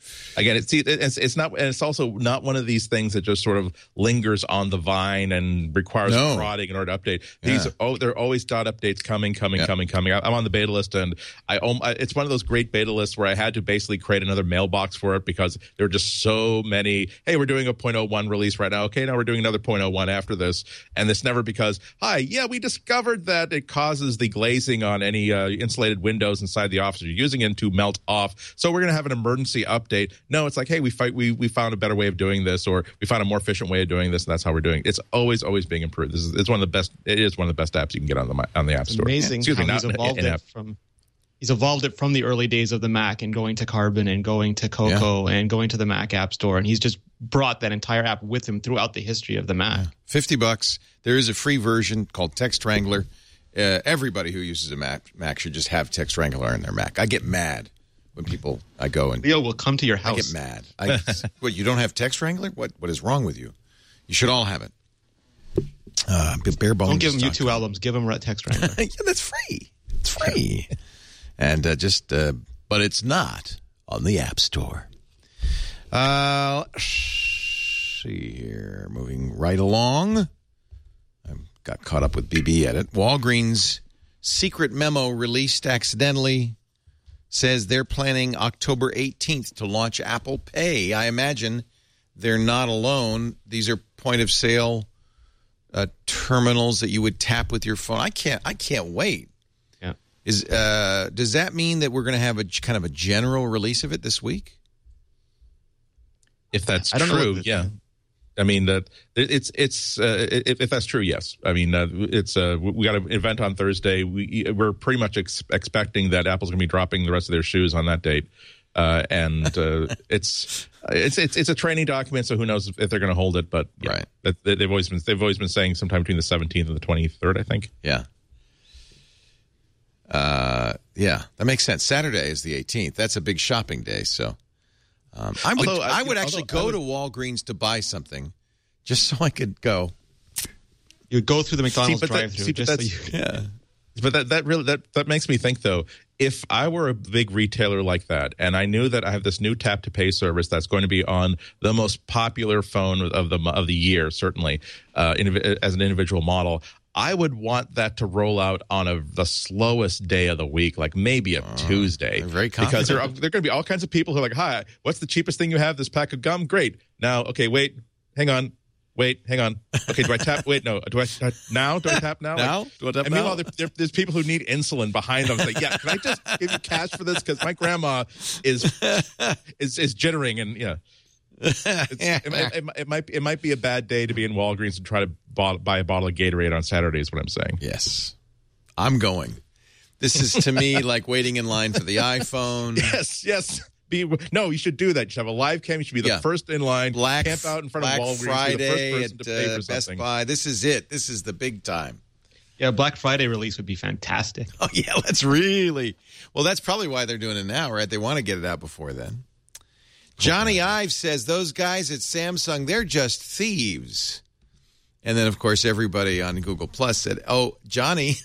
Again, it's, it's it's not, and it's also not one of these things that just sort of lingers on the vine and requires No. prodding in order to update. These, Yeah. oh, there are always dot updates coming, coming, Yeah. coming, coming. I- I'm on the beta list, and I, um, I it's one of those great beta lists where I had to basically create another mailbox for it because there were just so many. Hey, we're doing a point oh one release right now. Okay, now we're doing another point oh one after this, and it's never because hi, yeah, we discovered that it causes the glazing on any uh, insulated windows inside the office you're using it to melt off. So we're going to have an emergency update. No, it's like, hey, we fight, we we found a better way of doing this, or we found a more efficient way of doing this, and that's how we're doing it. It's always, always being improved. This is it's one of the best. It is one of the best apps you can get on the on the App It's Store. amazing Excuse how me, he's not evolved in it app. from he's evolved it from the early days of the Mac and going to Carbon and going to Cocoa and going to the Mac App Store, and he's just brought that entire app with him throughout the history of the Mac. fifty bucks. There is a free version called Text Wrangler. Uh, everybody who uses a Mac, Mac should just have Text Wrangler in their Mac. I get mad when people, I go and Leo will come to your I house. get mad. I, what, you don't have Text Wrangler? What What is wrong with you? You should all have it. Uh, bare bones. Don't give him U two albums. Give him Text Wrangler. Yeah, that's free. It's free. And uh, just, uh, but it's not on the App Store. Uh, let's see here. Moving right along. I got caught up with B B Edit. Walgreens secret memo released accidentally says they're planning October eighteenth to launch Apple Pay. I imagine they're not alone. These are point of sale uh, terminals that you would tap with your phone. I can't. I can't wait. Yeah. Is uh, does that mean that we're going to have a kind of a general release of it this week? If that's I don't know true, what the- yeah. I mean that it's it's uh, if, if that's true, yes. I mean uh, it's uh, we got an event on Thursday. We we're pretty much ex- expecting that Apple's going to be dropping the rest of their shoes on that date, uh, and uh, it's it's it's it's a training document. So who knows if they're going to hold it? But yeah, Right. that- that they've always been they've always been saying sometime between the seventeenth and the twenty-third, I think. Yeah. Uh, yeah, that makes sense. Saturday is the eighteenth. That's a big shopping day. So um, I would Although, I, I- would actually although I go would- to Walgreens to buy something, just so I could go. You would go through the McDonald's but that- drive-through see, but just so that's- you. Yeah. But that, that really that, that makes me think though, if I were a big retailer like that and I knew that I have this new tap to pay service that's going to be on the most popular phone of the of the year, certainly uh, in, as an individual model, I would want that to roll out on a the slowest day of the week, like maybe a Tuesday. they're very because there are confident. there are going to be all kinds of people who are like, "Hi, what's the cheapest thing you have? This pack of gum? Great. Now, okay, wait, hang on." Wait, hang on. Okay, do I tap? Wait, no. Do I uh, now? Do I tap now? Now? Like, Do I tap and meanwhile, now? there, there, there's people who need insulin behind them. It's like, yeah, can I just give you cash for this? Because my grandma is is is jittering, and yeah, it's, it, it, it, it might it might be a bad day to be in Walgreens and try to bo- buy a bottle of Gatorade on Saturday. Is what I'm saying. Yes, I'm going. This is to me like waiting in line for the iPhone. Yes, yes. Be, no, you should do that. You should have a live cam. You should be the Yeah. first in line. Black camp out in front Black of Walgreens. Friday be the first person at to pay uh, for Best something. Buy. This is it. This is the big time. Yeah, Black Friday release would be fantastic. Oh yeah, let's really. Well, that's probably why they're doing it now, right? They want to get it out before then. Johnny Ives says those guys at Samsung, they're just thieves. And then, of course, everybody on Google Plus said, "Oh, Johnny,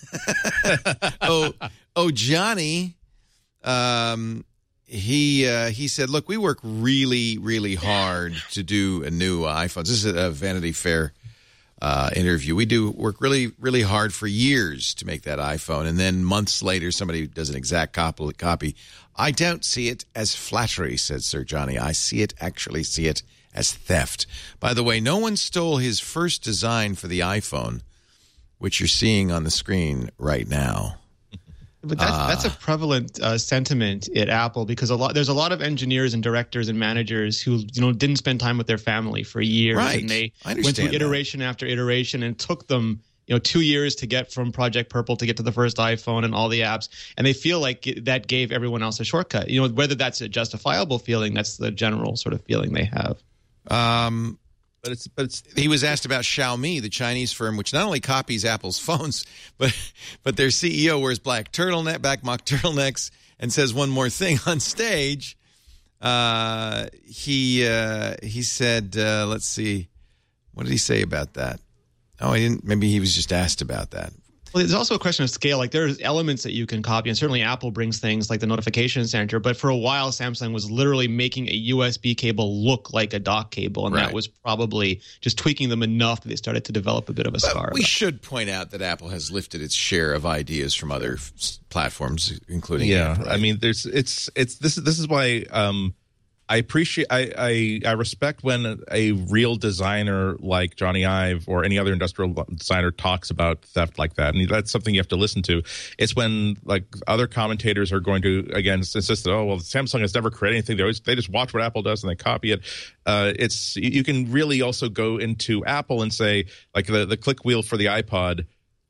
oh, oh, Johnny." Um, he uh, he said, "Look, we work really, really hard to do a new iPhone." This is a Vanity Fair uh, interview. We do work really, really hard for years to make that iPhone, and then months later, somebody does an exact copy. Copy. I don't see it as flattery," said Sir Johnny. "I see it, actually see it as theft." By the way, no one stole his first design for the iPhone, which you're seeing on the screen right now. But that's, Ah. that's a prevalent uh, sentiment at Apple because a lot there's a lot of engineers and directors and managers who you know didn't spend time with their family for years, Right. and they I went understand through that. iteration after iteration, and it took them you know two years to get from Project Purple to get to the first iPhone and all the apps, and they feel like it, that gave everyone else a shortcut. You know, whether that's a justifiable feeling, that's the general sort of feeling they have. Um, But it's but it's he was asked about Xiaomi, the Chinese firm, which not only copies Apple's phones, but but their C E O wears black turtleneck, black mock turtlenecks, and says one more thing on stage. Uh, he uh, he said, uh, "Let's see, what did he say about that?" Oh, he didn't. Maybe he was just asked about that. Well, there's also a question of scale. Like there's elements that you can copy, and certainly Apple brings things like the notification center. But for a while, Samsung was literally making a U S B cable look like a dock cable, and Right. that was probably just tweaking them enough that they started to develop a bit of a scar. But we should point out that Apple has lifted its share of ideas from other f- platforms, including Yeah, Android. I mean, there's it's it's this is this is why um, I appreciate I, I I respect when a real designer like Johnny Ive or any other industrial designer talks about theft like that, and that's something you have to listen to. It's when like other commentators are going to again insist that, oh well, Samsung has never created anything. They always they just watch what Apple does and they copy it. Uh, it's you can really also go into Apple and say like the the click wheel for the iPod.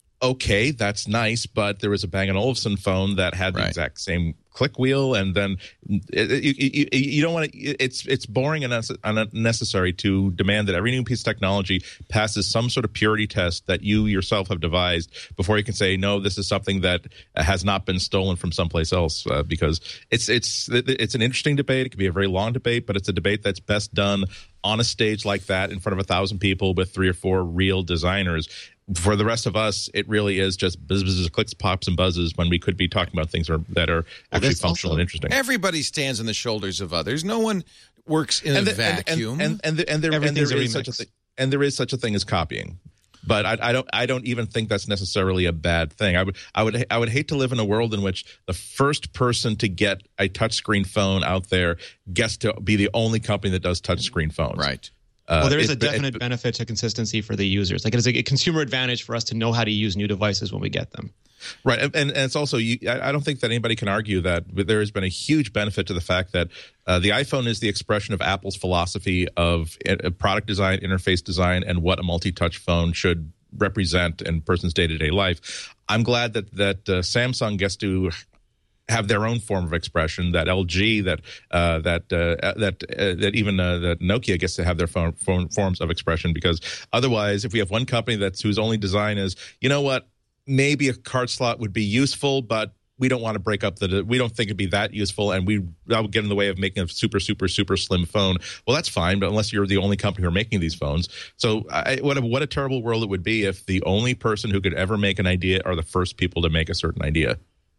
Okay, that's nice, but there was a Bang and Olufsen phone that had the Right. exact same click wheel, and then it, it, you, you, you don't want to. It's it's boring and unnecessary to demand that every new piece of technology passes some sort of purity test that you yourself have devised before you can say no, this is something that has not been stolen from someplace else. Uh, because it's it's it's an interesting debate. It can be a very long debate, but it's a debate that's best done on a stage like that in front of a thousand people with three or four real designers. For the rest of us, it really is just buzz, buzz, clicks, pops, and buzzes when we could be talking about things are, that are actually that's functional also- and interesting. Everybody stands on the shoulders of others. No one works in a the- vacuum. And, and, and, and, there, and Everything's there a is such a remix. thing. And there is such a thing as copying. But I, I don't. I don't even think that's necessarily a bad thing. I would. I would. I would hate to live in a world in which the first person to get a touchscreen phone out there gets to be the only company that does touchscreen phones. right. Uh, well, there is it- a definite it- benefit to consistency for the users. Like it is a consumer advantage for us to know how to use new devices when we get them. Right, and, and it's also you, I I don't think that anybody can argue that there has been a huge benefit to the fact that uh, the iPhone is the expression of Apple's philosophy of uh, product design, interface design, and what a multi-touch phone should represent in a person's day-to-day life. I'm glad that that uh, Samsung gets to have their own form of expression. That L G, that uh, that uh, that uh, that even uh, that Nokia gets to have their phone, phone forms of expression. Because otherwise, if we have one company that's whose only design is, you know what, maybe a card slot would be useful, but we don't want to break up the. We don't think it'd be that useful, and we that would get in the way of making a super, super, super slim phone. Well, that's fine, but unless you're the only company who are making these phones, so I, what a, what a terrible world it would be if the only person who could ever make an idea are the first people to make a certain idea.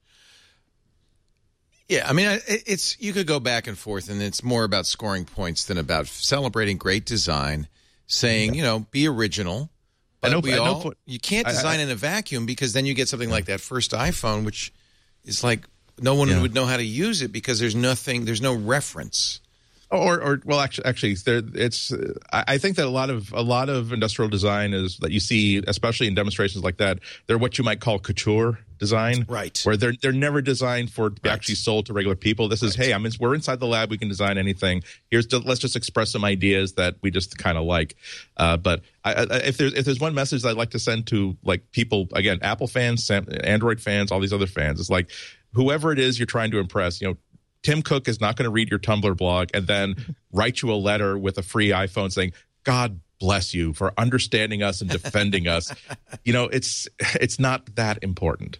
Yeah, I mean, I- it's you could go back and forth, and it's more about scoring points than about celebrating great design, saying, you know, be original. But I know- we I know all, po- you can't I- design I- in a vacuum because then you get something like that first iPhone, which is like no one Yeah. would know how to use it because there's nothing, there's no reference. Or, or well, actually, actually, there, it's. I I think that a lot of a lot of industrial design is that you see, especially in demonstrations like that. They're what you might call couture design, Right. Where they're they're never designed for to be Right. actually sold to regular people. This is, hey, I'm in, we're inside the lab. We can design anything. Here's to, let's just express some ideas that we just kind of like. Uh, but I, I, if there's if there's one message I'd like to send to like people again, Apple fans, Sam, Android fans, all these other fans, it's like whoever it is you're trying to impress, you know. Tim Cook is not going to read your Tumblr blog and then write you a letter with a free iPhone saying, God bless you for understanding us and defending us. You know, it's it's not that important.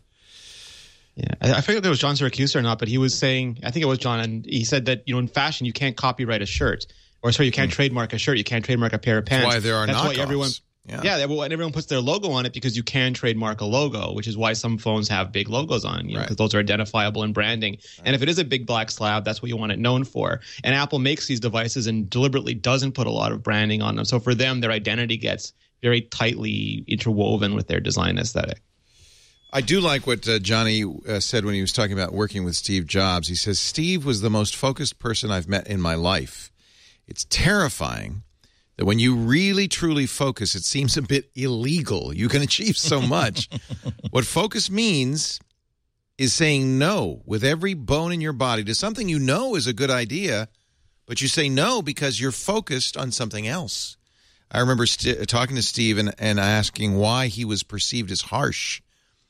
Yeah, I, I forget if it was John Syracuse or not, but he was saying, I think it was John, and he said that, you know, in fashion, you can't copyright a shirt. Or sorry, you can't trademark a shirt. You can't trademark a pair of pants. why there are That's knockoffs. why everyone, Yeah. yeah, well, and everyone puts their logo on it because you can trademark a logo, which is why some phones have big logos on, you know, Right. because those are identifiable in branding. And if it is a big black slab, that's what you want it known for. And Apple makes these devices and deliberately doesn't put a lot of branding on them. So for them, their identity gets very tightly interwoven with their design aesthetic. I do like what uh, Johnny uh, said when he was talking about working with Steve Jobs. He says, Steve was the most focused person I've met in my life. It's terrifying that when you really, truly focus, it seems a bit illegal. You can achieve so much. What focus means is saying no with every bone in your body to something you know is a good idea, but you say no because you're focused on something else. I remember st- talking to Steve and, and asking why he was perceived as harsh.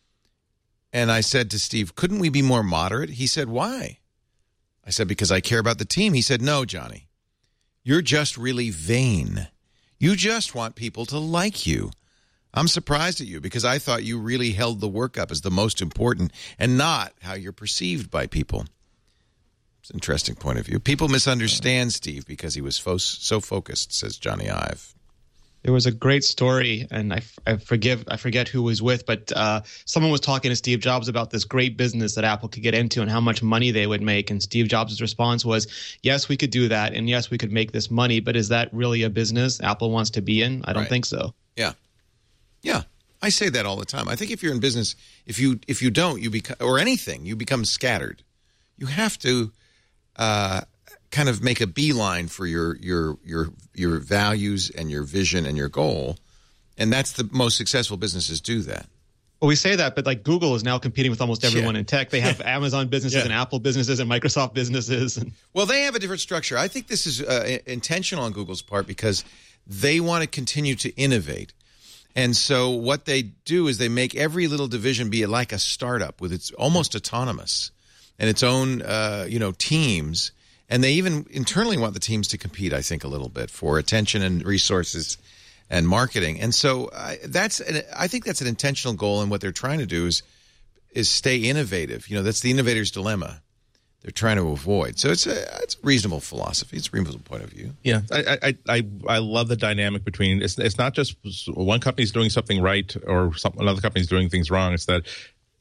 And I said to Steve, couldn't we be more moderate? He said, why? I said, because I care about the team. He said, no, Johnny. You're just really vain. You just want people to like you. I'm surprised at you because I thought you really held the work up as the most important and not how you're perceived by people. It's an interesting point of view. People misunderstand Steve because he was fo- so focused, says Johnny Ive. There was a great story, and I, f- I forgive I forget who was with, but uh, someone was talking to Steve Jobs about this great business that Apple could get into and how much money they would make. And Steve Jobs' response was, "Yes, we could do that, and yes, we could make this money, but is that really a business Apple wants to be in? I don't Right. think so." Yeah, yeah. I say that all the time. I think if you're in business, if you if you don't, you become or anything, you become scattered. You have to uh, kind of make a beeline for your your your your values and your vision and your goal, and that's the most successful businesses do that. Well, we say that, but like Google is now competing with almost everyone Yeah. in tech. They have Amazon businesses Yeah. and Apple businesses and Microsoft businesses. And Well, they have a different structure. I think this is uh, intentional on Google's part because they want to continue to innovate. And so what they do is they make every little division be like a startup with its almost autonomous and its own, uh, you know, teams. And they even internally want the teams to compete, I think, a little bit for attention and resources and marketing. And so uh, that's, an, I think that's an intentional goal. And what they're trying to do is is stay innovative. You know, that's the innovator's dilemma. They're trying to avoid. So it's a it's a reasonable philosophy. It's a reasonable point of view. Yeah, I I I, I love the dynamic between it's it's not just one company's doing something right or some, another company's doing things wrong. It's that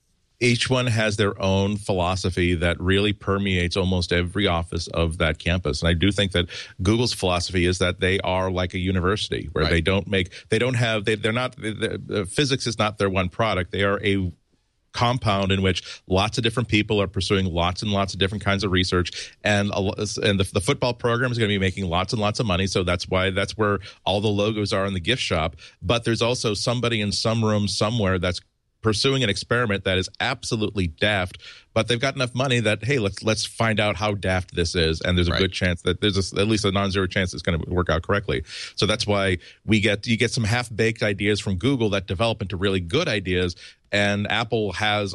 each one has their own philosophy that really permeates almost every office of that campus. And I do think that Google's philosophy is that they are like a university where Right. they don't make they don't have they, they're not the, physics is not their one product. They are a compound in which lots of different people are pursuing lots and lots of different kinds of research, and a, and the, the football program is going to be making lots and lots of money. So that's why that's where all the logos are in the gift shop. But there's also somebody in some room somewhere that's pursuing an experiment that is absolutely daft, but they've got enough money that, hey, let's let's find out how daft this is, and there's a Right. good chance that there's a, at least a non-zero chance it's going to work out correctly. So that's why we get you get some half-baked ideas from Google that develop into really good ideas, and Apple has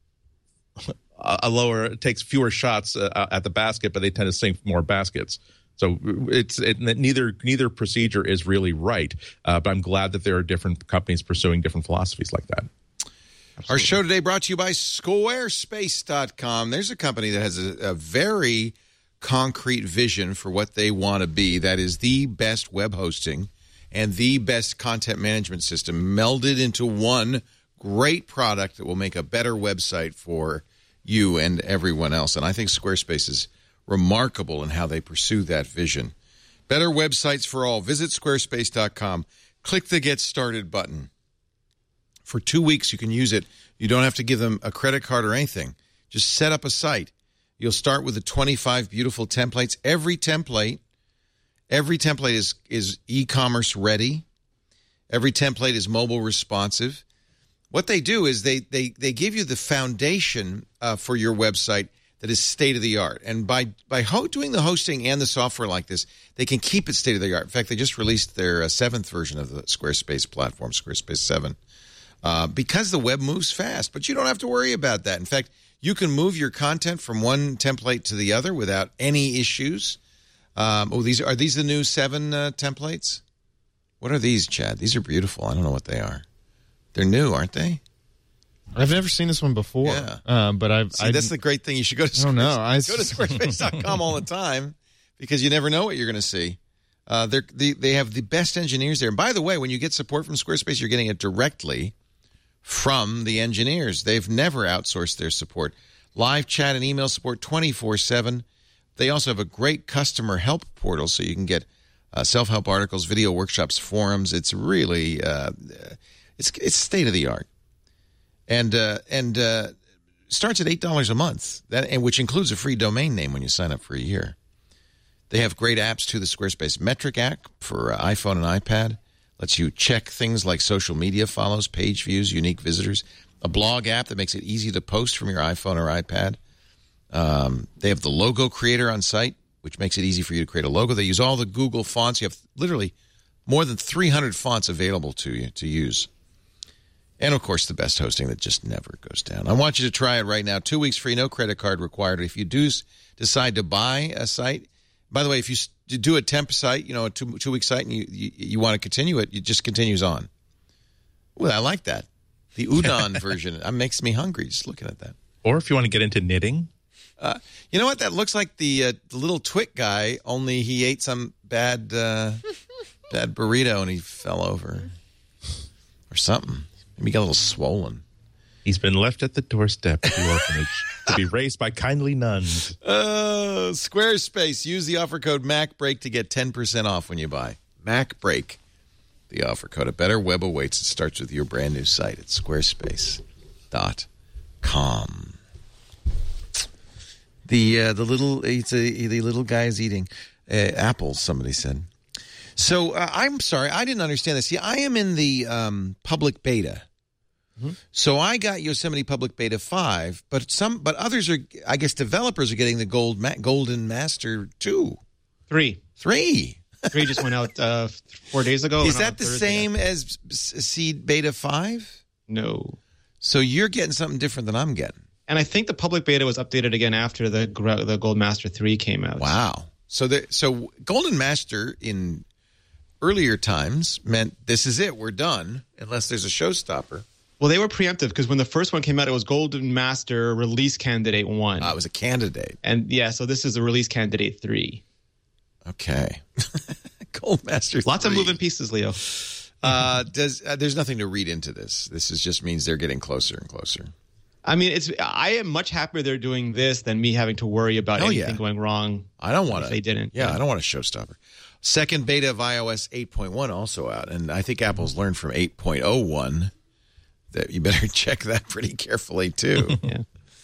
a, a lower takes fewer shots uh, at the basket, but they tend to sink more baskets. So it's it, neither neither procedure is really right, uh, but I'm glad that there are different companies pursuing different philosophies like that. Our show today brought to you by Squarespace dot com. There's a company that has a, a very concrete vision for what they want to be. That is the best web hosting and the best content management system melded into one great product that will make a better website for you and everyone else. And I think Squarespace is remarkable in how they pursue that vision. Better websites for all. Visit Squarespace dot com. Click the Get Started button. For two weeks, you can use it. You don't have to give them a credit card or anything. Just set up a site. You'll start with the twenty-five beautiful templates. Every template, every template is, is e-commerce ready. Every template is mobile responsive. What they do is they they they give you the foundation uh, for your website that is state of the art. And by by ho- doing the hosting and the software like this, they can keep it state of the art. In fact, they just released their uh, seventh version of the Squarespace platform, Squarespace seven. Uh, because the web moves fast, but you don't have to worry about that. In fact, you can move your content from one template to the other without any issues. Um, oh, these are these the new seven uh, templates? What are these, Chad? These are beautiful. I don't know what they are. They're new, aren't they? I've never seen this one before. Yeah. Um, but I've. See, I've that's the great thing. You should go to I don't know. I- go to Squarespace dot com all the time because you never know what you're going to see. Uh, they're, they they have the best engineers there. And by the way, when you get support from Squarespace, you're getting it directly from the engineers. They've never outsourced their support. Live chat and email support twenty-four seven. They also have a great customer help portal so you can get uh, self-help articles, video workshops, forums. It's really uh, it's it's state of the art, and uh, and uh, starts at eight dollars a month. That and which includes a free domain name when you sign up for a year. They have great apps too. The Squarespace Metric app for uh, iPhone and iPad lets you check things like social media follows, page views, unique visitors. A blog app that makes it easy to post from your iPhone or iPad. Um, they have the logo creator on site, which makes it easy for you to create a logo. They use all the Google fonts. You have literally more than three hundred fonts available to you to use. And, of course, the best hosting that just never goes down. I want you to try it right now. Two weeks free, no credit card required. If you do decide to buy a site, by the way, if you do a temp site, you know, a two, two-week site, and you, you, you want to continue it, it just continues on. Well, I like that. The udon version. It makes me hungry just looking at that. Or if you want to get into knitting. Uh, you know what? That looks like the, uh, the little twit guy, only he ate some bad uh, bad burrito and he fell over or something. Maybe he got a little swollen. He's been left at the doorstep of the orphanage to be raised by kindly nuns. Uh, Squarespace. Use the offer code MacBreak to get ten percent off when you buy. MacBreak. The offer code. A better web awaits. It starts with your brand new site at squarespace dot com. The uh, the little it's a, the little guy is eating uh, apples. Somebody said. So uh, I'm sorry, I didn't understand this. See, I am in the um, public beta. Mm-hmm. So I got Yosemite Public Beta five, but some, but others are, I guess, developers are getting the gold, ma- Golden Master two, three, three, three just went out uh, four days ago. Is that the Thursday. Same as Seed Beta five? No. So you're getting something different than I'm getting. And I think the public beta was updated again after the the Gold Master three came out. Wow. So the so Golden Master in earlier times meant this is it, we're done, unless there's a showstopper. Well, they were preemptive because when the first one came out, it was Golden Master Release Candidate one. Uh, it was a candidate. And yeah, so this is a Release Candidate three. Okay. Gold Master Lots three. of moving pieces, Leo. uh, does uh, There's nothing to read into this. This is just means they're getting closer and closer. I mean, it's. I am much happier they're doing this than me having to worry about Hell anything yeah. going wrong. I don't want if to. They didn't. Yeah, yeah, I don't want a showstopper. Second beta of iOS eight point one also out, and I think Apple's learned from eight point oh one that you better check that pretty carefully too. Yeah.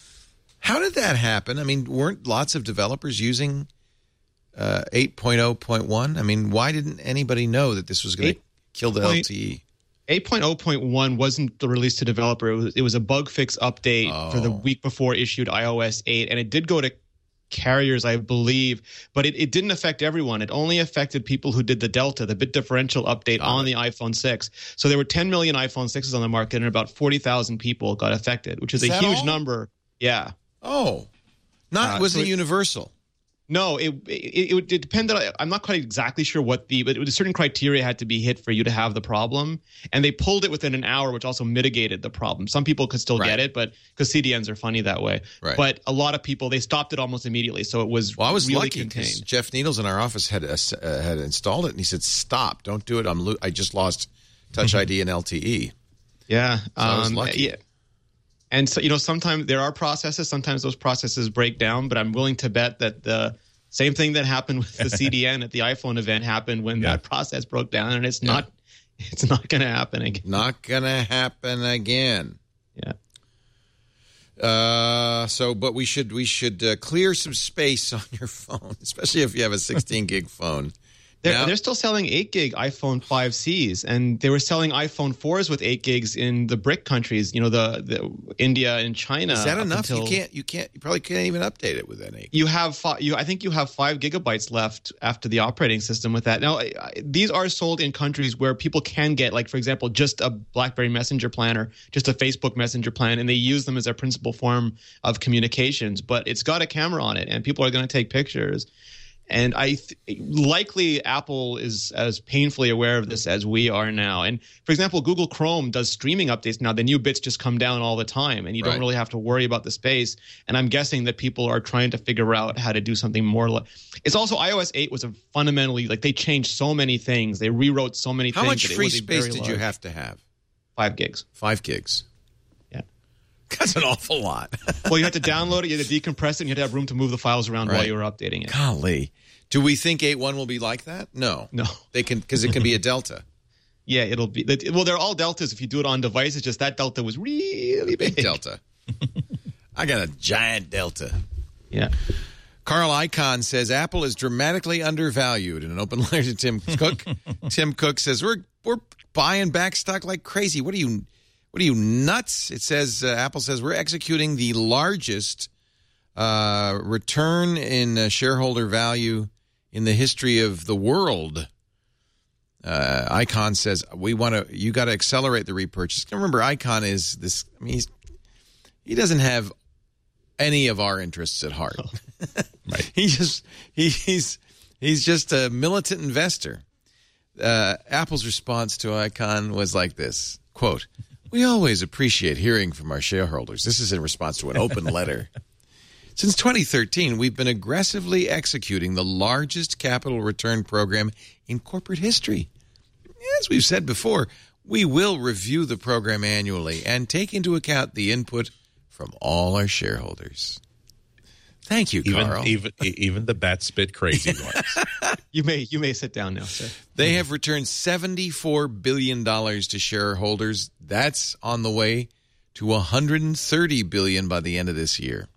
How did that happen? I mean, weren't lots of developers using uh, eight point oh point one? I mean, why didn't anybody know that this was going to kill the L T E? eight point oh point one wasn't the release to developer. It was, it was a bug fix update Oh. for the week before issued iOS eight, and it did go to carriers, I believe, but it, it didn't affect everyone. It only affected people who did the Delta, the bit differential update on the iPhone six. So there were ten million iPhone sixes on the market, and about forty thousand people got affected, which is, Is a that huge all? number. Yeah. Oh, not Uh, wasn't so it- universal. No, it it, it it depended. I'm not quite exactly sure what the, but it was certain criteria had to be hit for you to have the problem, and they pulled it within an hour, which also mitigated the problem. Some people could still Right. get it, but because C D Ns are funny that way. Right. But a lot of people, they stopped it almost immediately, so it was Well, I was really lucky because contained. Jeff Needles in our office had uh, uh, had installed it, and he said, "Stop! Don't do it. I'm lo- I just lost Touch I D and L T E." Yeah, I was um, lucky. Yeah. And so, you know, sometimes there are processes. Sometimes those processes break down, but I'm willing to bet that the same thing that happened with the C D N at the iPhone event happened when Yeah. that process broke down, and it's Yeah. not, it's not going to happen again. Not gonna happen again. Yeah. Uh, so, but we should we should uh, clear some space on your phone, especially if you have a sixteen gig phone. They're, Now- they're still selling eight gig iPhone five C's, and they were selling iPhone fours with eight gigs in the BRIC countries, you know, the, the India and China. Is that up enough? until- You can't. You can't. You probably can't even update it with any. You have five, you, I think you have five gigabytes left after the operating system with that. Now, I, I, these are sold in countries where people can get, like, for example, just a BlackBerry Messenger plan or just a Facebook Messenger plan, and they use them as their principal form of communications. But it's got a camera on it, and people are going to take pictures. And I th- likely Apple is as painfully aware of this as we are now. And for example, Google Chrome does streaming updates now. The new bits just come down all the time, and you Right. don't really have to worry about the space. And I'm guessing that people are trying to figure out how to do something more. Li- it's also iOS eight was a fundamentally, like, they changed so many things. They rewrote so many How things. much that it free was a space very did you large- have to have? Five gigs. Five gigs. Yeah. That's an awful lot. Well, you had to download it, you had to decompress it, and you had to have room to move the files around while Right. you were updating it. Golly. Do we think eight point one will be like that? No. No. They can, because it can be a delta. Yeah, it'll be. Well, they're all deltas if you do it on device. It's just that delta was really big. Big delta. I got a giant delta. Yeah. Carl Icahn says Apple is dramatically undervalued. In an open letter to Tim Cook, Tim Cook says we're we're buying back stock like crazy. What are you, what are you nuts? It says uh, Apple says we're executing the largest uh, return in uh, shareholder value in the history of the world. Uh, Icahn says we want to. You got to accelerate the repurchase. Remember, Icahn is this. I mean, he's, he doesn't have any of our interests at heart. Right. He just he, he's he's just a militant investor. Uh, Apple's response to Icahn was like this, quote, "We always appreciate hearing from our shareholders." This is in response to an open letter. Since twenty thirteen, we've been aggressively executing the largest capital return program in corporate history. as we've said before, we will review the program annually and take into account the input from all our shareholders. Thank you, even, Carl. Even even the bat spit crazy ones. You may you may sit down now, sir. They have returned seventy-four billion dollars to shareholders. That's on the way to one hundred thirty billion dollars by the end of this year.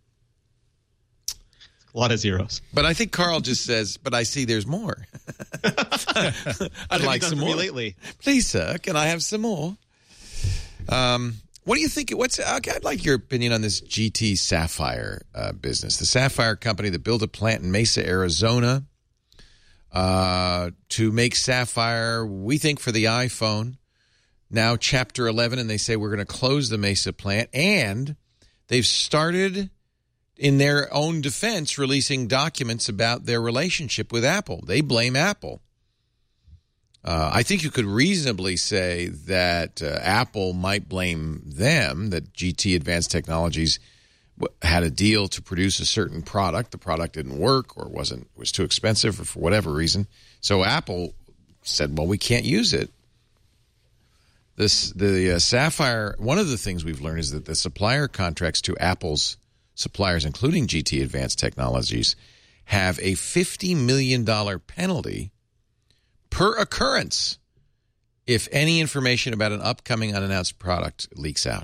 A lot of zeros. But I think Carl just says, but I see there's more. I'd like some more. Lately? Please, sir, can I have some more? Um, what do you think? What's I'd like your opinion on this G T Sapphire uh, business. The Sapphire company that built a plant in Mesa, Arizona, uh, to make sapphire, we think, for the iPhone. Now, Chapter eleven, and they say we're going to close the Mesa plant. And they've started, in their own defense, releasing documents about their relationship with Apple. They blame Apple. Uh, I think you could reasonably say that uh, Apple might blame them, that G T Advanced Technologies w- had a deal to produce a certain product. The product didn't work or wasn't was too expensive or for whatever reason. So Apple said, well, we can't use it. This the uh, Sapphire, one of the things we've learned is that the supplier contracts to Apple's suppliers, including G T Advanced Technologies, have a fifty million dollars penalty per occurrence if any information about an upcoming unannounced product leaks out.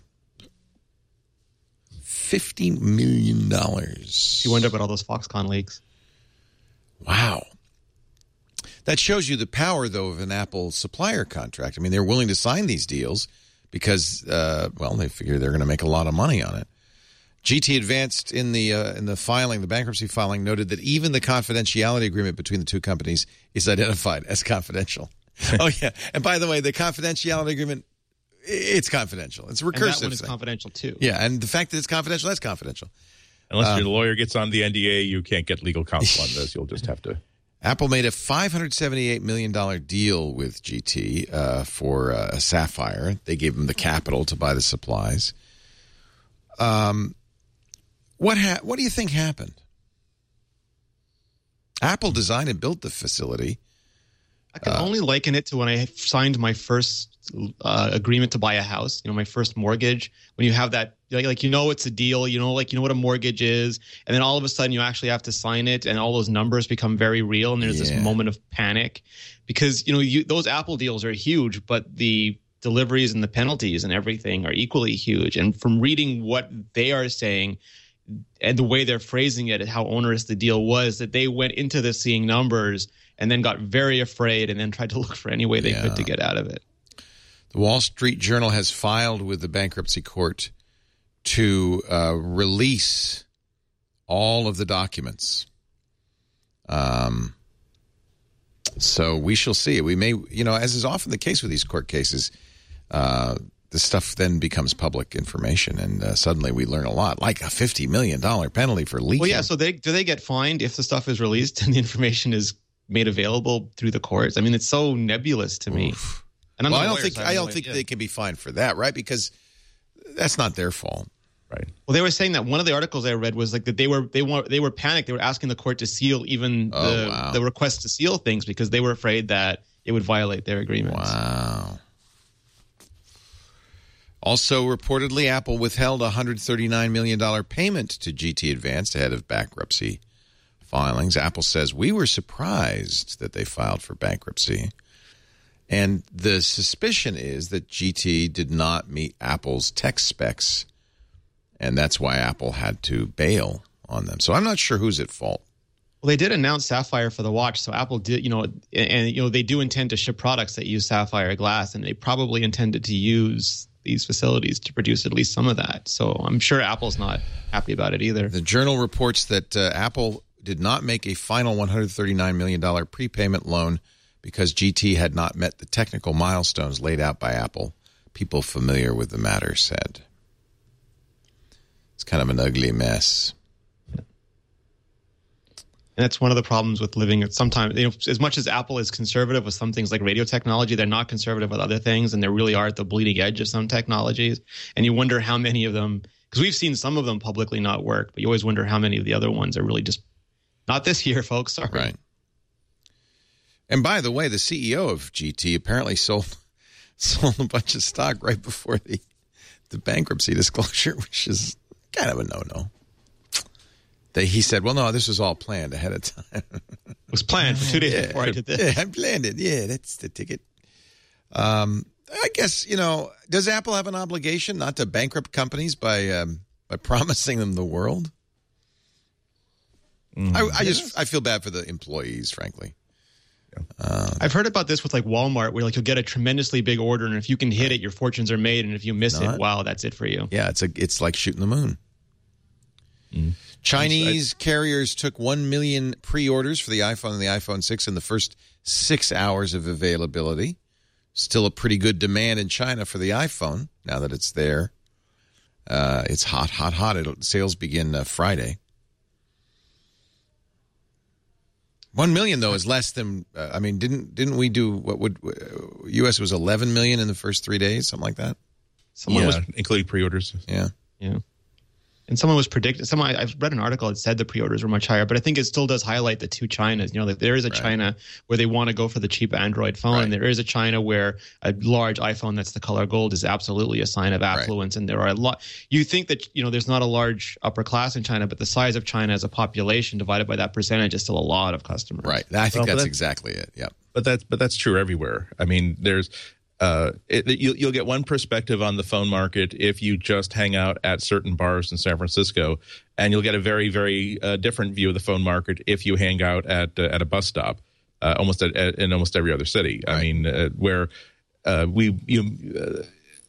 fifty million dollars. You wonder about all those Foxconn leaks. Wow. That shows you the power, though, of an Apple supplier contract. I mean, they're willing to sign these deals because, uh, well, they figure they're going to make a lot of money on it. G T Advanced in the uh, in the filing, the bankruptcy filing, noted that even the confidentiality agreement between the two companies is identified as confidential. Oh, yeah. And by the way, the confidentiality agreement, it's confidential. It's a recursive And that one is thing. confidential, too. Yeah, and the fact that it's confidential, that's confidential. Unless Uh, your lawyer gets on the N D A, you can't get legal counsel on this. You'll just have to. Apple made a five hundred seventy-eight million dollars deal with G T uh, for uh, a Sapphire. They gave them the capital to buy the supplies. Um, what ha- What do you think happened? Apple designed and built the facility. I can Uh, only liken it to when I signed my first uh, agreement to buy a house, you know, my first mortgage. When you have that, like, like, you know, it's a deal, you know, like, you know what a mortgage is. And then all of a sudden you actually have to sign it and all those numbers become very real. And there's Yeah. this moment of panic because, you know, you, those Apple deals are huge, but the deliveries and the penalties and everything are equally huge. And from reading what they are saying and the way they're phrasing it and how onerous the deal was, that they went into this seeing numbers and then got very afraid and then tried to look for any way they Yeah. could to get out of it. The Wall Street Journal has filed with the bankruptcy court to uh, release all of the documents. Um, so we shall see. We may, you know, as is often the case with these court cases, uh, the stuff then becomes public information, and uh, suddenly we learn a lot, like a fifty million dollars penalty for leaking. Well, yeah. So they do they get fined if the stuff is released and the information is made available through the courts? I mean, it's so nebulous to me. Oof. And I'm well, not I a don't lawyer, think so I have don't no think idea. they can be fined for that, right? Because that's not their fault. Right. Well, they were saying that one of the articles I read was like that they were they were they were panicked. They were asking the court to seal even Oh, the wow. the request to seal things because they were afraid that it would violate their agreements. Wow. Also, reportedly, Apple withheld a one hundred thirty-nine million dollars payment to G T Advanced ahead of bankruptcy filings. Apple says, we were surprised that they filed for bankruptcy. And the suspicion is that G T did not meet Apple's tech specs, and that's why Apple had to bail on them. So I'm not sure who's at fault. Well, they did announce Sapphire for the watch, so Apple did, you know, and, and you know they do intend to ship products that use Sapphire glass, and they probably intended to use these facilities to produce at least some of that. So I'm sure Apple's not happy about it either. The Journal reports that uh, Apple did not make a final one hundred thirty-nine million dollars prepayment loan because G T had not met the technical milestones laid out by Apple. People familiar with the matter said. It's kind of an ugly mess. And that's one of the problems with living. Sometimes, you know, as much as Apple is conservative with some things like radio technology, they're not conservative with other things, and they really are at the bleeding edge of some technologies. And you wonder how many of them, because we've seen some of them publicly not work, but you always wonder how many of the other ones are really just not this year, folks. Sorry. Right. And by the way, the C E O of G T apparently sold sold a bunch of stock right before the the bankruptcy disclosure, which is kind of a no-no. They, he said, well, no, this was all planned ahead of time. It was planned for two days yeah, before I did this. Yeah, I planned it. Yeah, that's the ticket. Um, I guess, you know, does Apple have an obligation not to bankrupt companies by um, by promising them the world? Mm, I, I just I feel bad for the employees, frankly. Um, I've heard about this with like Walmart, where like you'll get a tremendously big order, and if you can hit it, your fortunes are made, and if you miss not, it, wow, that's it for you. Yeah, it's a it's like shooting the moon. Mm. Chinese I, carriers took one million pre-orders for the iPhone and the iPhone six in the first six hours of availability. Still a pretty good demand in China for the iPhone now that it's there. Uh, it's hot, hot, hot. It'll, sales begin uh, Friday. One million though is less than. Uh, I mean, didn't didn't we do what would uh, U S was eleven million in the first three days, something like that? Someone yeah, was including pre-orders. Yeah, yeah. And someone was predicting. Someone I've read an article that said the pre-orders were much higher, but I think it still does highlight the two Chinas. You know, like there is a right. China where they want to go for the cheap Android phone, right. and there is a China where a large iPhone that's the color gold is absolutely a sign of affluence. Right. And there are a lot. You think that you know there's not a large upper class in China, but the size of China as a population divided by that percentage is still a lot of customers. Right. I think well, that's, that's exactly it. Yep. But that's but that's true everywhere. I mean, there's. Uh, it, you'll, you'll get one perspective on the phone market if you just hang out at certain bars in San Francisco, and you'll get a very, very uh, different view of the phone market if you hang out at uh, at a bus stop, uh, almost at, at, in almost every other city. Right. I mean, uh, where uh, we you, uh,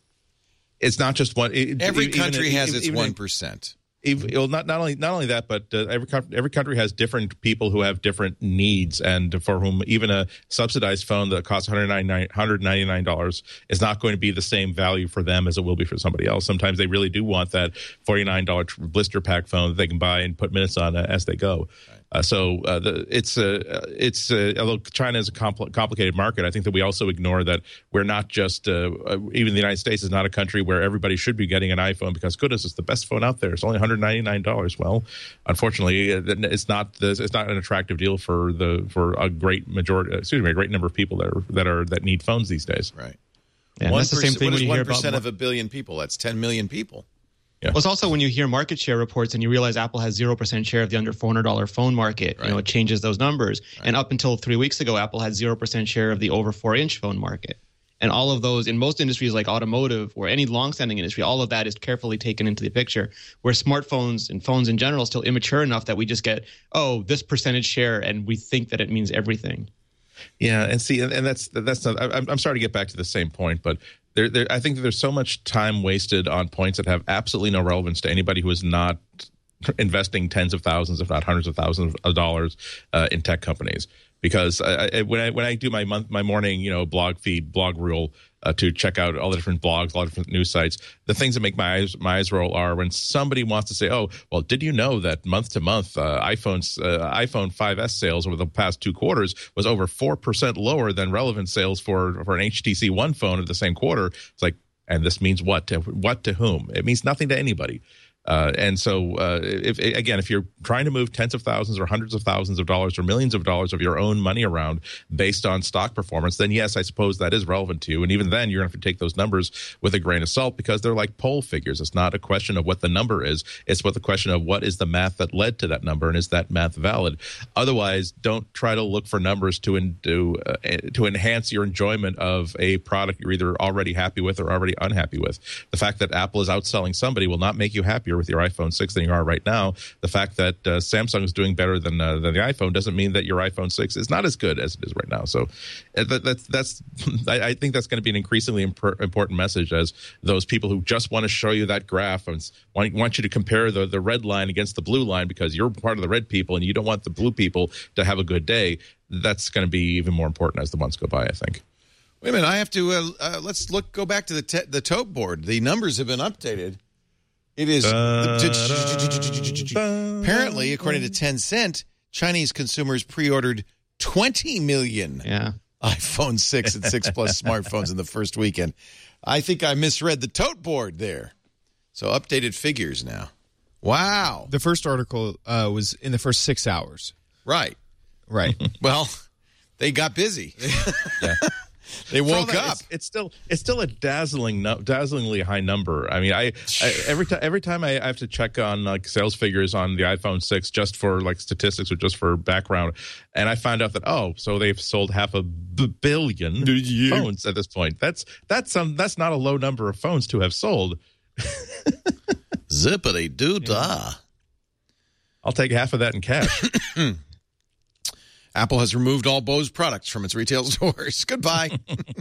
it's not just one. It, every even, country even, has even, its one percent. Well, not not only not only that, but uh, every every country has different people who have different needs, and for whom even a subsidized phone that costs one hundred ninety-nine dollars is not going to be the same value for them as it will be for somebody else. Sometimes they really do want that forty-nine dollars blister pack phone that they can buy and put minutes on uh, as they go. Right. Uh, so uh, the, it's uh, it's uh, although China is a compl- complicated market, I think that we also ignore that we're not just uh, uh, even the United States is not a country where everybody should be getting an iPhone because goodness, it's the best phone out there. It's only one hundred ninety-nine dollars. Well, unfortunately, it's not the, it's not an attractive deal for the for a great majority, excuse me, a great number of people that are that are that need phones these days. Right. Yeah, that's the same thing when you hear about one percent of a billion people. That's ten million people. Yeah. Well, it's also when you hear market share reports and you realize Apple has zero percent share of the under four hundred dollars phone market, right. you know, it changes those numbers. Right. And up until three weeks ago, Apple had zero percent share of the over four-inch phone market. And all of those, in most industries like automotive or any long-standing industry, all of that is carefully taken into the picture, where smartphones and phones in general are still immature enough that we just get, oh, this percentage share, and we think that it means everything. Yeah, and see, and, and that's that's not. I'm, I'm sorry to get back to the same point, but there, there, I think that there's so much time wasted on points that have absolutely no relevance to anybody who is not investing tens of thousands, if not hundreds of thousands of dollars uh, in tech companies. Because I, I, when I when I do my month my morning you know blog feed blog rule uh, to check out all the different blogs, all the different news sites, the things that make my eyes my eyes roll are when somebody wants to say, oh, well, did you know that month to month uh, iPhone's uh, iPhone five S sales over the past two quarters was over four percent lower than relevant sales for for an H T C One phone of the same quarter? It's like, and this means what to what to whom? It means nothing to anybody. Uh, and so, uh, if again, if you're trying to move tens of thousands or hundreds of thousands of dollars or millions of dollars of your own money around based on stock performance, then yes, I suppose that is relevant to you. And even then, you're going to have to take those numbers with a grain of salt because they're like poll figures. It's not a question of what the number is. It's what the question of what is the math that led to that number, and is that math valid? Otherwise, don't try to look for numbers to in, to, uh, to enhance your enjoyment of a product you're either already happy with or already unhappy with. The fact that Apple is outselling somebody will not make you happier with your iPhone six than you are right now. The fact that uh, Samsung is doing better than uh, than the iPhone doesn't mean that your iPhone six is not as good as it is right now. So uh, that, that's that's I, I think that's going to be an increasingly imp- important message as those people who just want to show you that graph and want, want you to compare the the red line against the blue line because you're part of the red people and you don't want the blue people to have a good day. That's going to be even more important as the months go by, I think. Wait a minute, I have to uh, uh, let's look go back to the te- the tote board. The numbers have been updated. It is apparently, according to Tencent, Chinese consumers pre-ordered twenty million yeah. iPhone six and six Plus smartphones in the first weekend. I think I misread the tote board there. So updated figures now. Wow. The first article uh, was in the first six hours. Right. Right. Well, They got busy. Yeah. They woke that, up. It's, it's still it's still a dazzling, dazzlingly high number. I mean, I, I every time every time I, I have to check on like sales figures on the iPhone six just for like statistics or just for background, and I find out that oh, so they've sold half a b- billion phones at this point. That's that's um that's not a low number of phones to have sold. Zippity doo dah. Yeah. I'll take half of that in cash. Apple has removed all Bose products from its retail stores. Goodbye.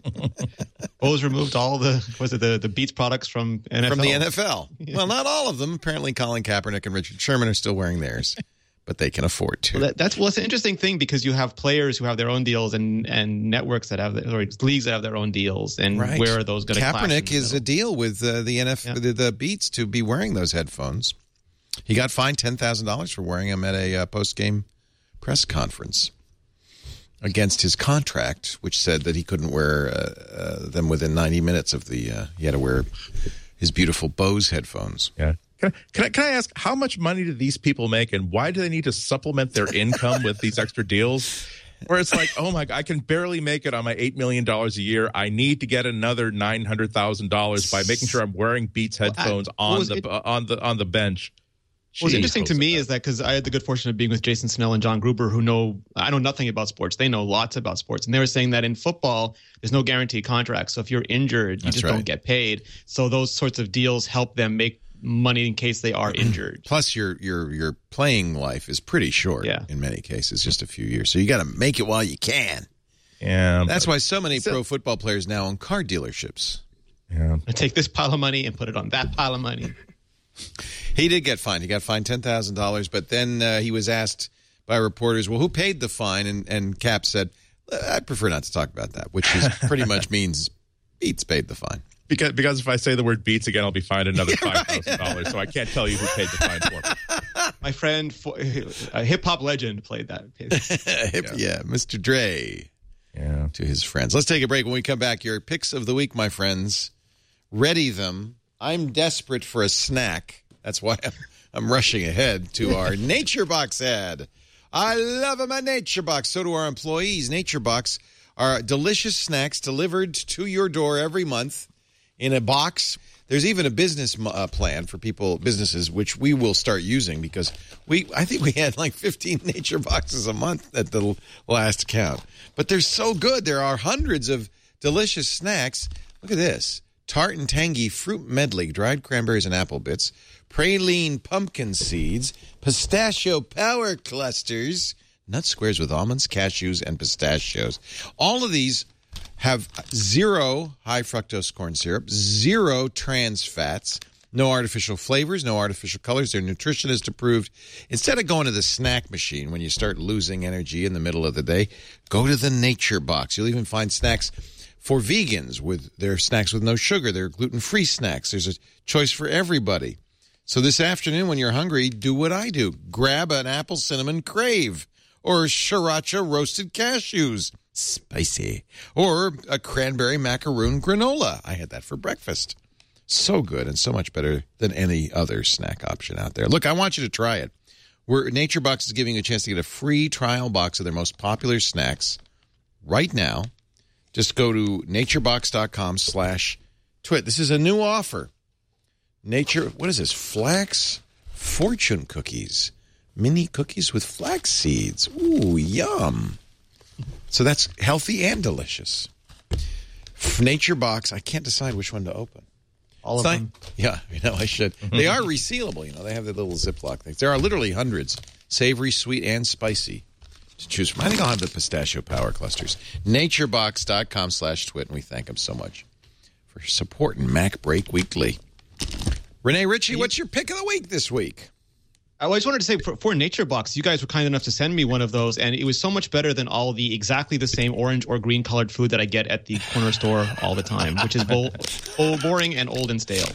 Bose removed all the was it the, the Beats products from N F L? From the N F L. Yeah. Well, not all of them. Apparently, Colin Kaepernick and Richard Sherman are still wearing theirs, but they can afford to. Well, that, that's well, it's an interesting thing because you have players who have their own deals and, and networks that have or leagues that have their own deals, and right. where are those going to? Kaepernick is a deal with uh, the N F L, yeah. the, the Beats to be wearing those headphones. He got fined ten thousand dollars for wearing them at a uh, post game press conference against his contract, which said that he couldn't wear uh, uh, them within ninety minutes of the. Uh, he had to wear his beautiful Bose headphones. Yeah. Can I, can I can I ask how much money do these people make, and why do they need to supplement their income with these extra deals? Where it's like, oh my, I can barely make it on my eight million dollars a year. I need to get another nine hundred thousand dollars by making sure I'm wearing Beats headphones well, I, on the it, uh, on the on the bench. What's interesting to me is that because I had the good fortune of being with Jason Snell and John Gruber, who know I know nothing about sports. They know lots about sports, and they were saying that in football, there's no guaranteed contract. So if you're injured, you That's just right. don't get paid. So those sorts of deals help them make money in case they are injured. Plus, your your your playing life is pretty short yeah. in many cases, just a few years. So you got to make it while you can. Yeah, that's why so many so, pro football players now own car dealerships. Yeah, I take this pile of money and put it on that pile of money. He did get fined. He got fined ten thousand dollars, but then uh, he was asked by reporters, well, who paid the fine? And, and Cap said, I'd prefer not to talk about that, which is pretty much means Beats paid the fine. Because because if I say the word Beats again, I'll be fined another five thousand dollars. Right. So I can't tell you who paid the fine for me. My friend, a hip-hop legend, played that. Hip, yeah. yeah, Mister Dre. Yeah. To his friends. Let's take a break. When we come back, your picks of the week, my friends. Ready them. I'm desperate for a snack. That's why I'm, I'm rushing ahead to our Nature Box ad. I love my Nature Box. So do our employees. Nature Box are delicious snacks delivered to your door every month in a box. There's even a business uh, plan for people, businesses, which we will start using because we, I think we had like fifteen Nature Boxes a month at the last count. But they're so good. There are hundreds of delicious snacks. Look at this. Tart and tangy fruit medley, dried cranberries and apple bits, praline pumpkin seeds, pistachio power clusters, nut squares with almonds, cashews, and pistachios. All of these have zero high fructose corn syrup, zero trans fats, no artificial flavors, no artificial colors. They're nutritionist approved. Instead of going to the snack machine when you start losing energy in the middle of the day, go to the Nature Box. You'll even find snacks for vegans with their snacks with no sugar. They're gluten-free snacks. There's a choice for everybody. So this afternoon when you're hungry, do what I do. Grab an apple cinnamon crave or sriracha roasted cashews. Spicy. Or a cranberry macaroon granola. I had that for breakfast. So good and so much better than any other snack option out there. Look, I want you to try it. We're, Nature Box is giving you a chance to get a free trial box of their most popular snacks right now. Just go to naturebox.com slash twit. This is a new offer. Nature, what is this? Flax fortune cookies. Mini cookies with flax seeds. Ooh, yum. So that's healthy and delicious. Nature Box, I can't decide which one to open. All of like, them? Yeah, you know, I should. They are resealable, you know. They have the little Ziploc things. There are literally hundreds. Savory, sweet, and spicy to choose from. I think I'll have the pistachio power clusters. Naturebox.com slash twit, and we thank them so much for supporting Mac Break Weekly. Renee Ritchie, what's your pick of the week this week? I just wanted to say, for, for Nature Box, you guys were kind enough to send me one of those, and it was so much better than all the exactly the same orange or green colored food that I get at the corner store all the time, which is bo- bo- boring and old and stale.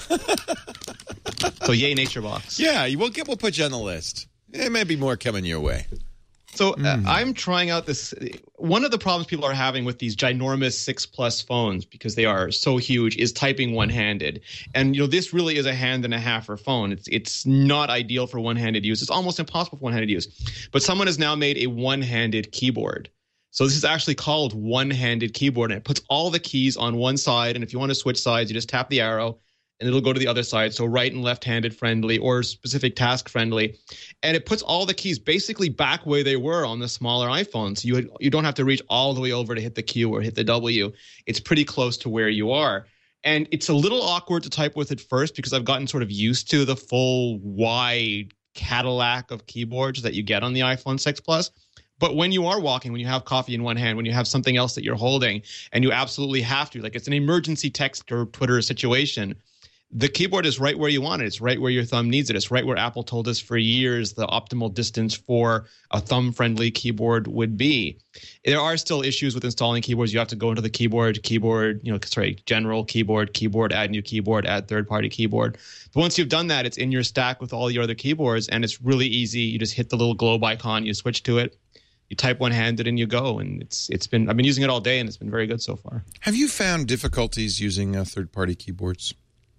So yay, Nature Box. Yeah, we'll, get, we'll put you on the list. There may be more coming your way. So uh, mm. I'm trying out this. One of the problems people are having with these ginormous six plus phones, because they are so huge, is typing one handed. And, you know, this really is a hand and a half for phone. It's it's not ideal for one handed use. It's almost impossible for one handed use. But someone has now made a one handed keyboard. So this is actually called one-handed keyboard, and it puts all the keys on one side. And if you want to switch sides, you just tap the arrow, and it'll go to the other side. So right and left-handed friendly or specific task friendly. And it puts all the keys basically back where they were on the smaller iPhones. You you don't have to reach all the way over to hit the Q or hit the W. It's pretty close to where you are. And it's a little awkward to type with at first because I've gotten sort of used to the full wide Cadillac of keyboards that you get on the iPhone six Plus. But when you are walking, when you have coffee in one hand, when you have something else that you're holding, and you absolutely have to, like it's an emergency text or Twitter situation, the keyboard is right where you want it. It's right where your thumb needs it. It's right where Apple told us for years the optimal distance for a thumb-friendly keyboard would be. There are still issues with installing keyboards. You have to go into the keyboard, keyboard, you know, sorry, general keyboard, keyboard, add new keyboard, add third-party keyboard. But once you've done that, it's in your stack with all your other keyboards, and it's really easy. You just hit the little globe icon, you switch to it. You type one-handed and you go, and it's it's been I've been using it all day, and it's been very good so far. Have you found difficulties using uh, third-party keyboards?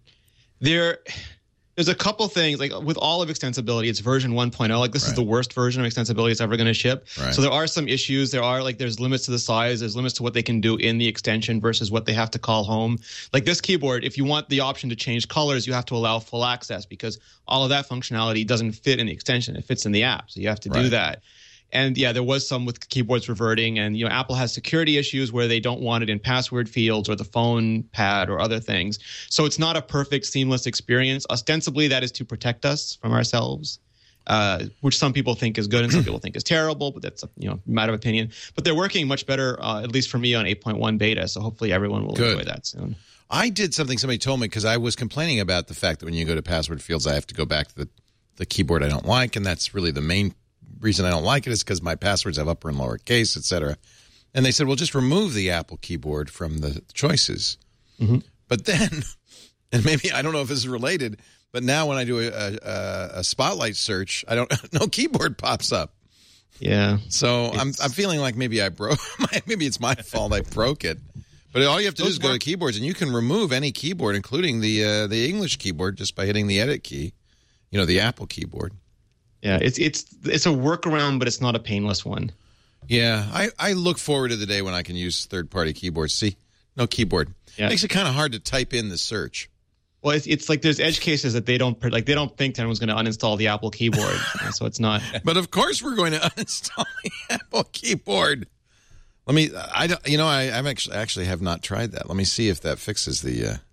There, there's a couple things like with all of extensibility. It's version one point oh. Like this right. is the worst version of extensibility it's ever going to ship. Right. So there are some issues. There are like there's limits to the size. There's limits to what they can do in the extension versus what they have to call home. Like this keyboard, if you want the option to change colors, you have to allow full access because all of that functionality doesn't fit in the extension. It fits in the app, so you have to right. do that. And yeah, there was some with keyboards reverting, and you know, Apple has security issues where they don't want it in password fields or the phone pad or other things. So it's not a perfect, seamless experience. Ostensibly, that is to protect us from ourselves, uh, which some people think is good and some people think is terrible. But that's a you know matter of opinion. But they're working much better, uh, at least for me, on eight point one beta. So hopefully, everyone will good. enjoy that soon. I did something somebody told me because I was complaining about the fact that when you go to password fields, I have to go back to the the keyboard I don't like, and that's really the main reason I don't like it is because my passwords have upper and lower case, et cetera. And they said, well, just remove the Apple keyboard from the choices. Mm-hmm. But then, and maybe, I don't know if this is related, but now when I do a, a, a Spotlight search, I don't, no keyboard pops up. Yeah. So I'm I'm feeling like maybe I broke, maybe it's my fault I broke it. But all you have to do is go to keyboards, and you can remove any keyboard, including the uh, the English keyboard, just by hitting the edit key, you know, the Apple keyboard. Yeah, it's it's it's a workaround, but it's not a painless one. Yeah, I, I look forward to the day when I can use third-party keyboards. See, no keyboard. Yeah. Makes it kind of hard to type in the search. Well, it's, it's like there's edge cases that they don't like. They don't think anyone's going to uninstall the Apple keyboard, so it's not. But of course, we're going to uninstall the Apple keyboard. Let me. I don't. You know, I I'm actually actually have not tried that. Let me see if that fixes the. Uh,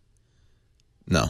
no.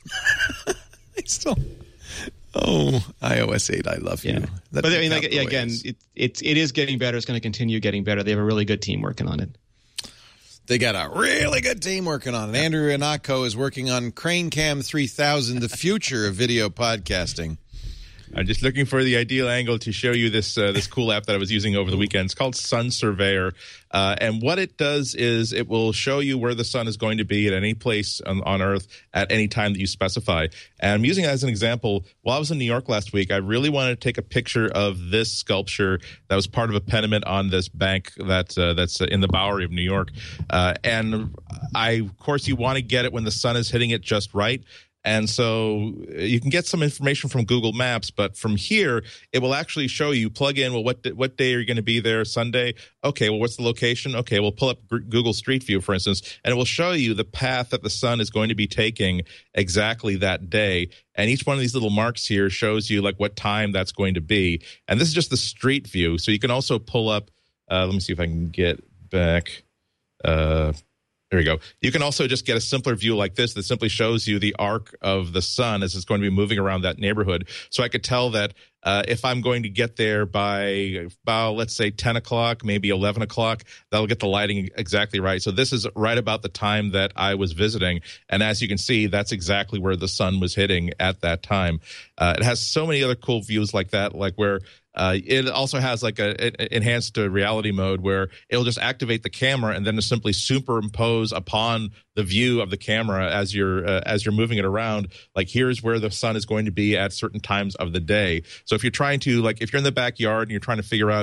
I still. Oh, iOS eight, I love you. Yeah. But I mean, like, yeah, again, it, it's it is getting better. It's going to continue getting better. They have a really good team working on it. They got a really good team working on it. Andrew Anako is working on Crane Cam three thousand, the future of video podcasting. I'm just looking for the ideal angle to show you this uh, this cool app that I was using over the weekend. It's called Sun Surveyor. Uh, and what it does is it will show you where the sun is going to be at any place on, on Earth at any time that you specify. And I'm using it as an example. While I was in New York last week, I really wanted to take a picture of this sculpture that was part of a pediment on this bank that, uh, that's in the Bowery of New York. Uh, and I, of course, you want to get it when the sun is hitting it just right. And so you can get some information from Google Maps, but from here, it will actually show you, plug in, well, what what day are you going to be there? Sunday? Okay, well, what's the location? Okay, we'll pull up Google Street View, for instance, and it will show you the path that the sun is going to be taking exactly that day. And each one of these little marks here shows you, like, what time that's going to be. And this is just the street view. So you can also pull up, uh, let me see if I can get back. Uh There we go. You can also just get a simpler view like this that simply shows you the arc of the sun as it's going to be moving around that neighborhood. So I could tell that uh, if I'm going to get there by about, let's say, ten o'clock, maybe eleven o'clock, that'll get the lighting exactly right. So this is right about the time that I was visiting. And as you can see, that's exactly where the sun was hitting at that time. Uh, it has so many other cool views like that, like where Uh, it also has like a, a enhanced uh, reality mode where it'll just activate the camera and then just simply superimpose upon the view of the camera as you're uh, as you're moving it around. Like, here's where the sun is going to be at certain times of the day. So if you're trying to, like, if you're in the backyard and you're trying to figure out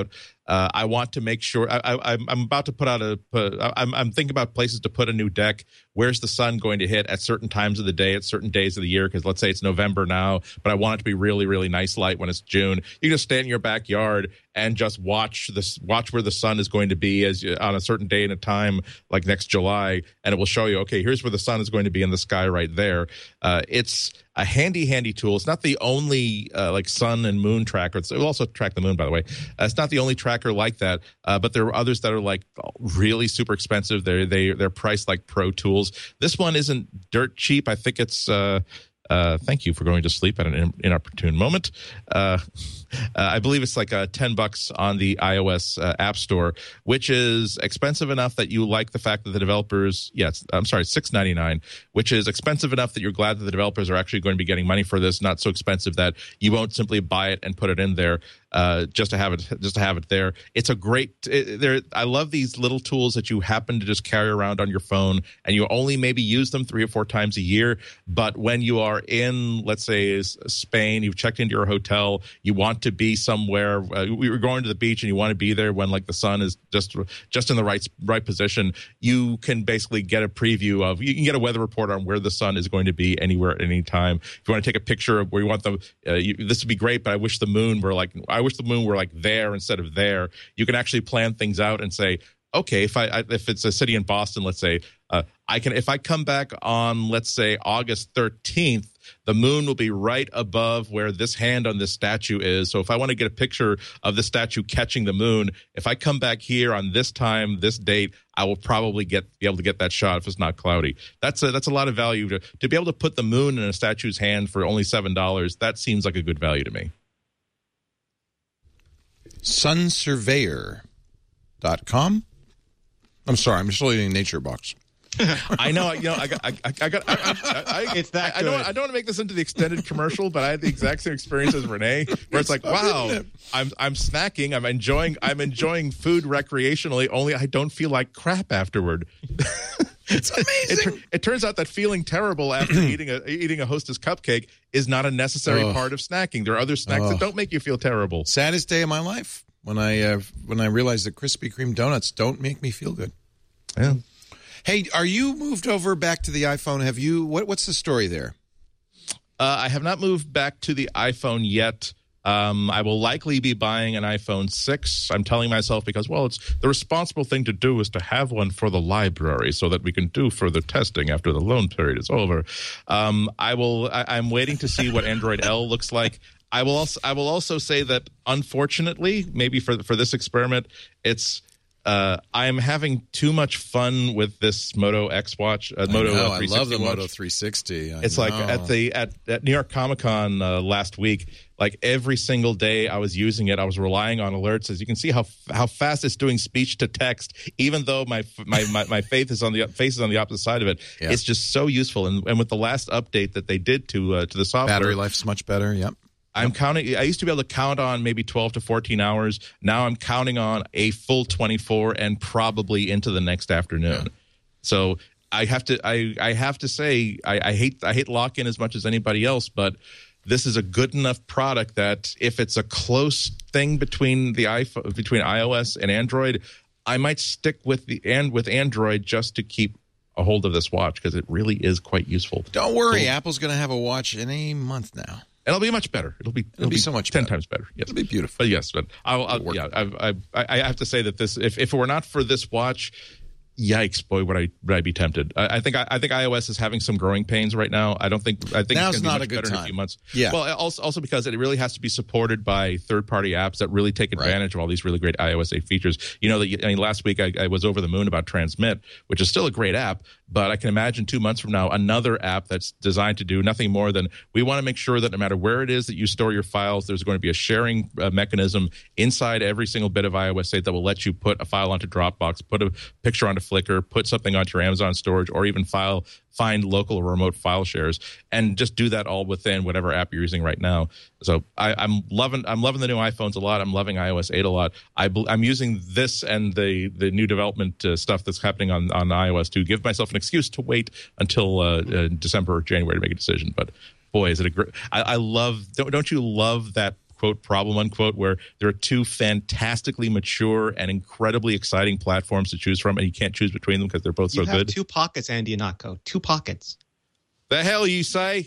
Uh, I want to make sure. I, I, I'm about to put out a. Put, I'm, I'm thinking about places to put a new deck. Where's the sun going to hit at certain times of the day, at certain days of the year? Because let's say it's November now, but I want it to be really, really nice light when it's June. You can just stand in your backyard and just watch this. Watch where the sun is going to be as you, on a certain day and a time, like next July, and it will show you. Okay, here's where the sun is going to be in the sky right there. Uh, it's a handy, handy tool. It's not the only uh, like sun and moon tracker. It's, it will also track the moon, by the way. Uh, it's not the only tracker like that, uh, but there are others that are like really super expensive. They're they they're priced like pro tools. This one isn't dirt cheap. I think it's. Uh, Uh, thank you for going to sleep at an inopportune moment. Uh, uh, I believe it's like uh, ten bucks on the iOS uh, App Store, which is expensive enough that you like the fact that the developers. Yes, I'm sorry, six ninety-nine, which is expensive enough that you're glad that the developers are actually going to be getting money for this. Not so expensive that you won't simply buy it and put it in there uh, just to have it. Just to have it there. It's a great. It, there, I love these little tools that you happen to just carry around on your phone, and you only maybe use them three or four times a year. But when you are in, let's say, Spain, you've checked into your hotel, you want to be somewhere, uh, we were going to the beach and you want to be there when like the sun is just just in the right right position, you can basically get a preview of, you can get a weather report on where the sun is going to be anywhere at any time. If you want to take a picture of where you want the, uh, you, this would be great, but I wish the moon were like, I wish the moon were like there instead of there. You can actually plan things out and say, okay, if I, I if it's a city in Boston, let's say, uh, I can, if I come back on, let's say, August thirteenth, the moon will be right above where this hand on this statue is. So if I want to get a picture of the statue catching the moon, if I come back here on this time, this date, I will probably get be able to get that shot if it's not cloudy. That's a, that's a lot of value to to be able to put the moon in a statue's hand for only seven dollars. That seems like a good value to me. sun surveyor dot com. I'm sorry, I'm just reading Nature Box. I know, you know, I got, I, I got, I, I, I, It's that I, I don't, good. I don't want to make this into the extended commercial, but I had the exact same experience as Renee, where it's like, wow, I'm, I'm snacking, I'm enjoying, I'm enjoying food recreationally. Only I don't feel like crap afterward. It's amazing. It, it turns out that feeling terrible after eating a eating a Hostess cupcake is not a necessary Oh. part of snacking. There are other snacks Oh. that don't make you feel terrible. Saddest day of my life when I uh, when I realized that Krispy Kreme donuts don't make me feel good. Yeah. Hey, are you moved over back to the iPhone? Have you? What, what's the story there? Uh, I have not moved back to the iPhone yet. Um, I will likely be buying an iPhone six. I'm telling myself because, well, it's the responsible thing to do is to have one for the library so that we can do further testing after the loan period is over. Um, I will. I, I'm waiting to see what Android L looks like. I will also. I will also say that, unfortunately, maybe for for this experiment, it's. Uh, I'm having too much fun with this Moto X watch. Uh, Moto I know, I three sixty love the watch. Moto three sixty. I It's like know. at the at, at New York Comic Con uh, last week. Like every single day I was using it, I was relying on alerts. As you can see how how fast it's doing speech to text, even though my my my, my faith is on the face is on the opposite side of it. Yeah. It's just so useful. And and with the last update that they did to uh, to the software, battery life's much better. Yep. I'm counting. I used to be able to count on maybe twelve to fourteen hours. Now I'm counting on a full twenty-four and probably into the next afternoon. Yeah. So I have to. I, I have to say I, I hate. I hate lock-in as much as anybody else, but this is a good enough product that if it's a close thing between the iPhone, between iOS and Android, I might stick with the and with Android just to keep a hold of this watch because it really is quite useful. Don't worry, Cool. Apple's going to have a watch in a month now. It'll be much better. It'll be. It'll, be so much ten better. times better. Yes, It'll be beautiful. But yes, but I'll, It'll I'll work. yeah, I, I I have to say that this, if, if it were not for this watch, yikes, boy, would I would I be tempted. I, I think I, I think iOS is having some growing pains right now. I don't think I think Now's it's going not to be a much good better in time. a few months. Yeah. Well, also also because it really has to be supported by third party apps that really take advantage of all these really great iOS eight features. You know that I mean, last week I, I was over the moon about Transmit, which is still a great app, but I can imagine two months from now another app that's designed to do nothing more than we want to make sure that no matter where it is that you store your files, there's going to be a sharing uh, mechanism inside every single bit of iOS eight that will let you put a file onto Dropbox, put a picture onto Flickr, put something onto your Amazon storage, or even file find local or remote file shares, and just do that all within whatever app you're using right now. So I, I'm loving I'm loving the new iPhones a lot. I'm loving iOS eight a lot. I, I'm using this and the the new development uh, stuff that's happening on, on iOS to give myself an excuse to wait until uh, uh, December or January to make a decision. But boy, is it a great! I, I love. Don't, don't you love that quote, problem, unquote, where there are two fantastically mature and incredibly exciting platforms to choose from, and you can't choose between them because they're both you so have good? Two pockets, Andy Ihnatko. Two pockets. The hell you say?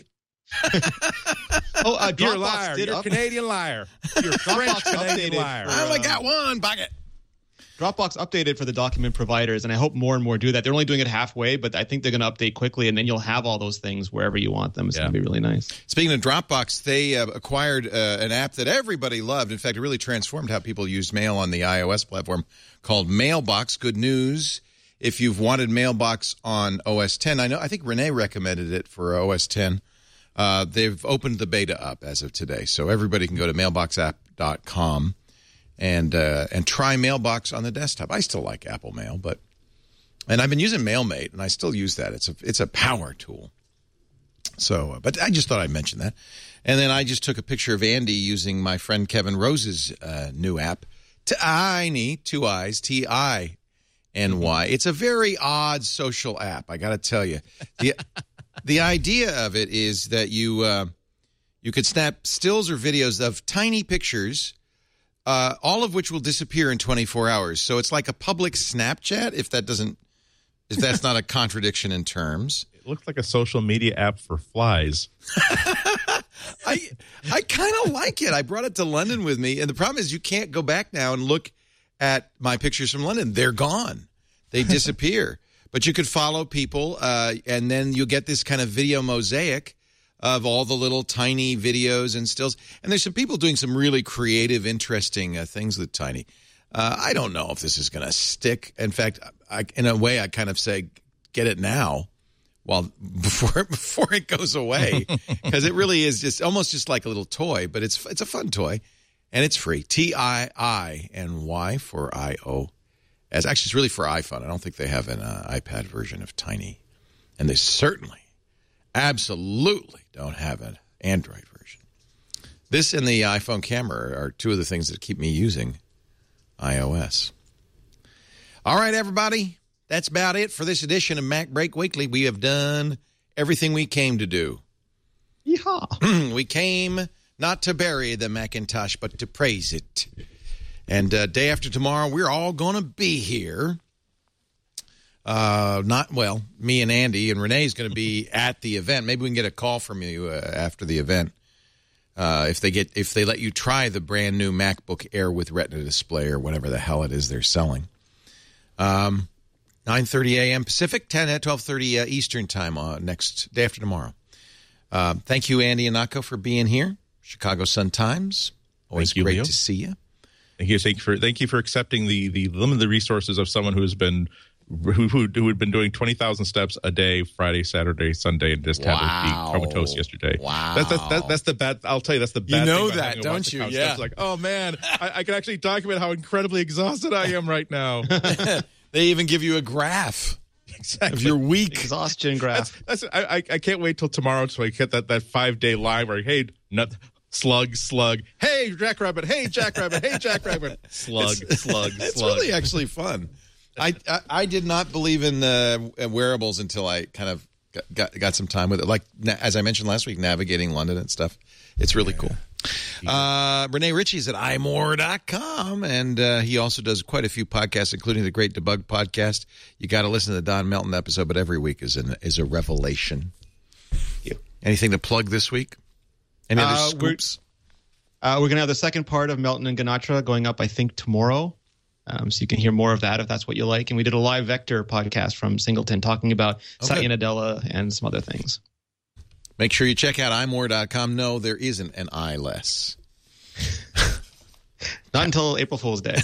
oh, uh, You're a Dropbox liar. did You're a up- Canadian liar. You're a French Canadian updated liar. for, I only uh, got one bucket. Dropbox updated for the document providers, and I hope more and more do that. They're only doing it halfway, but I think they're going to update quickly, and then you'll have all those things wherever you want them. It's Yeah. going to be really nice. Speaking of Dropbox, they uh, acquired uh, an app that everybody loved. In fact, it really transformed how people used mail on the iOS platform called Mailbox. Good news. If you've wanted Mailbox on O S ten, I know I think Renee recommended it for O S ten. Uh, they've opened the beta up as of today, so everybody can go to mailbox app dot com and uh, and try Mailbox on the desktop. I still like Apple Mail, but and I've been using MailMate, and I still use that. It's a it's a power tool. So, uh, but I just thought I'd mention that. And then I just took a picture of Andy using my friend Kevin Rose's uh, new app, Tiny, two eyes, T I N Y. It's a very odd social app, I got to tell you. The the idea of it is that you uh, you could snap stills or videos of tiny pictures, uh, all of which will disappear in twenty-four hours. So it's like a public Snapchat, if that doesn't, if that's not a contradiction in terms. It looks like a social media app for flies. I I kind of like it. I brought it to London with me, and the problem is you can't go back now and look at my pictures from London. They're gone. They disappear. But you could follow people, uh, and then you'll get this kind of video mosaic of all the little tiny videos and stills. And there's some people doing some really creative, interesting uh, things with Tiny. Uh, I don't know if this is going to stick. In fact, I, in a way, I kind of say, get it now, while before before it goes away, because it really is just almost just like a little toy. But it's it's a fun toy, and it's free. T I I N Y for I O. As actually, it's really for iPhone. I don't think they have an uh, iPad version of Tiny, and they certainly, absolutely don't have an Android version. This and the iPhone camera are two of the things that keep me using iOS. All right, everybody. That's about it for this edition of Mac Break Weekly. We have done everything we came to do. Yeehaw. We came not to bury the Macintosh, but to praise it. And uh, day after tomorrow, we're all going to be here. Uh, not, well, me and Andy, and Renee's going to be at the event. Maybe we can get a call from you uh, after the event. Uh, if they get, if they let you try the brand new MacBook Air with Retina display or whatever the hell it is they're selling. Um, nine thirty a.m. Pacific, ten at twelve thirty uh, Eastern time uh, next day after tomorrow. Uh, thank you, Andy Ihnatko, for being here. Chicago Sun-Times. Always Thank you, great Leo. to see you. Thank you, thank you for thank you for accepting the the limited resources of someone who has been who who, who had been doing twenty thousand steps a day, Friday, Saturday, Sunday, and just Wow. had to be comatose yesterday. Wow. That's that's that, that's the bad. I'll tell you, that's the bad. You know thing about that, having a don't watch you? account. Yeah. It's like, oh man, I, I can actually document how incredibly exhausted I am right now. They even give you a graph Exactly. of your week. Exhaustion graph. That's, that's I, I I can't wait till tomorrow so I get that that five day line where hey nut. Slug, slug. Hey, Jackrabbit. Hey, Jackrabbit. Hey, Jackrabbit. Slug, slug, It's slug. really actually fun. I, I I did not believe in uh, wearables until I kind of got, got got some time with it. Like na- as I mentioned last week, navigating London and stuff. It's really cool. Uh, Renee Ritchie's at i more dot com, and uh, he also does quite a few podcasts, including the Great Debug podcast. You got to listen to the Don Melton episode, but every week is an, is a revelation. Anything to plug this week? Any other Uh, we're- scoops? Uh, we're going to have the second part of Melton and Ganatra going up, I think, tomorrow. Um, so you can hear more of that if that's what you like. And we did a live Vector podcast from Singleton talking about Okay. Satya Nadella and some other things. Make sure you check out i more dot com. No, there isn't an I less. Not until April Fool's Day.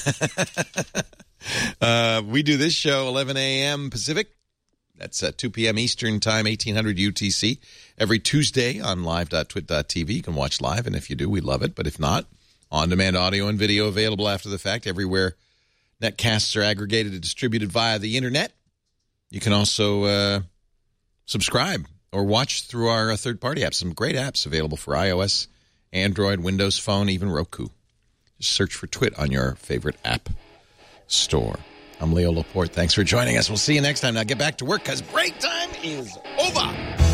Uh, we do this show eleven a.m. Pacific. That's uh, two p.m. Eastern Time, eighteen hundred U T C, every Tuesday on live dot twit dot t v. You can watch live, and if you do, we love it. But if not, on-demand audio and video available after the fact everywhere netcasts are aggregated and distributed via the Internet. You can also uh, subscribe or watch through our uh, third-party apps. Some great apps available for iOS, Android, Windows Phone, even Roku. Just search for Twit on your favorite app store. I'm Leo Laporte. Thanks for joining us. We'll see you next time. Now get back to work because break time is over.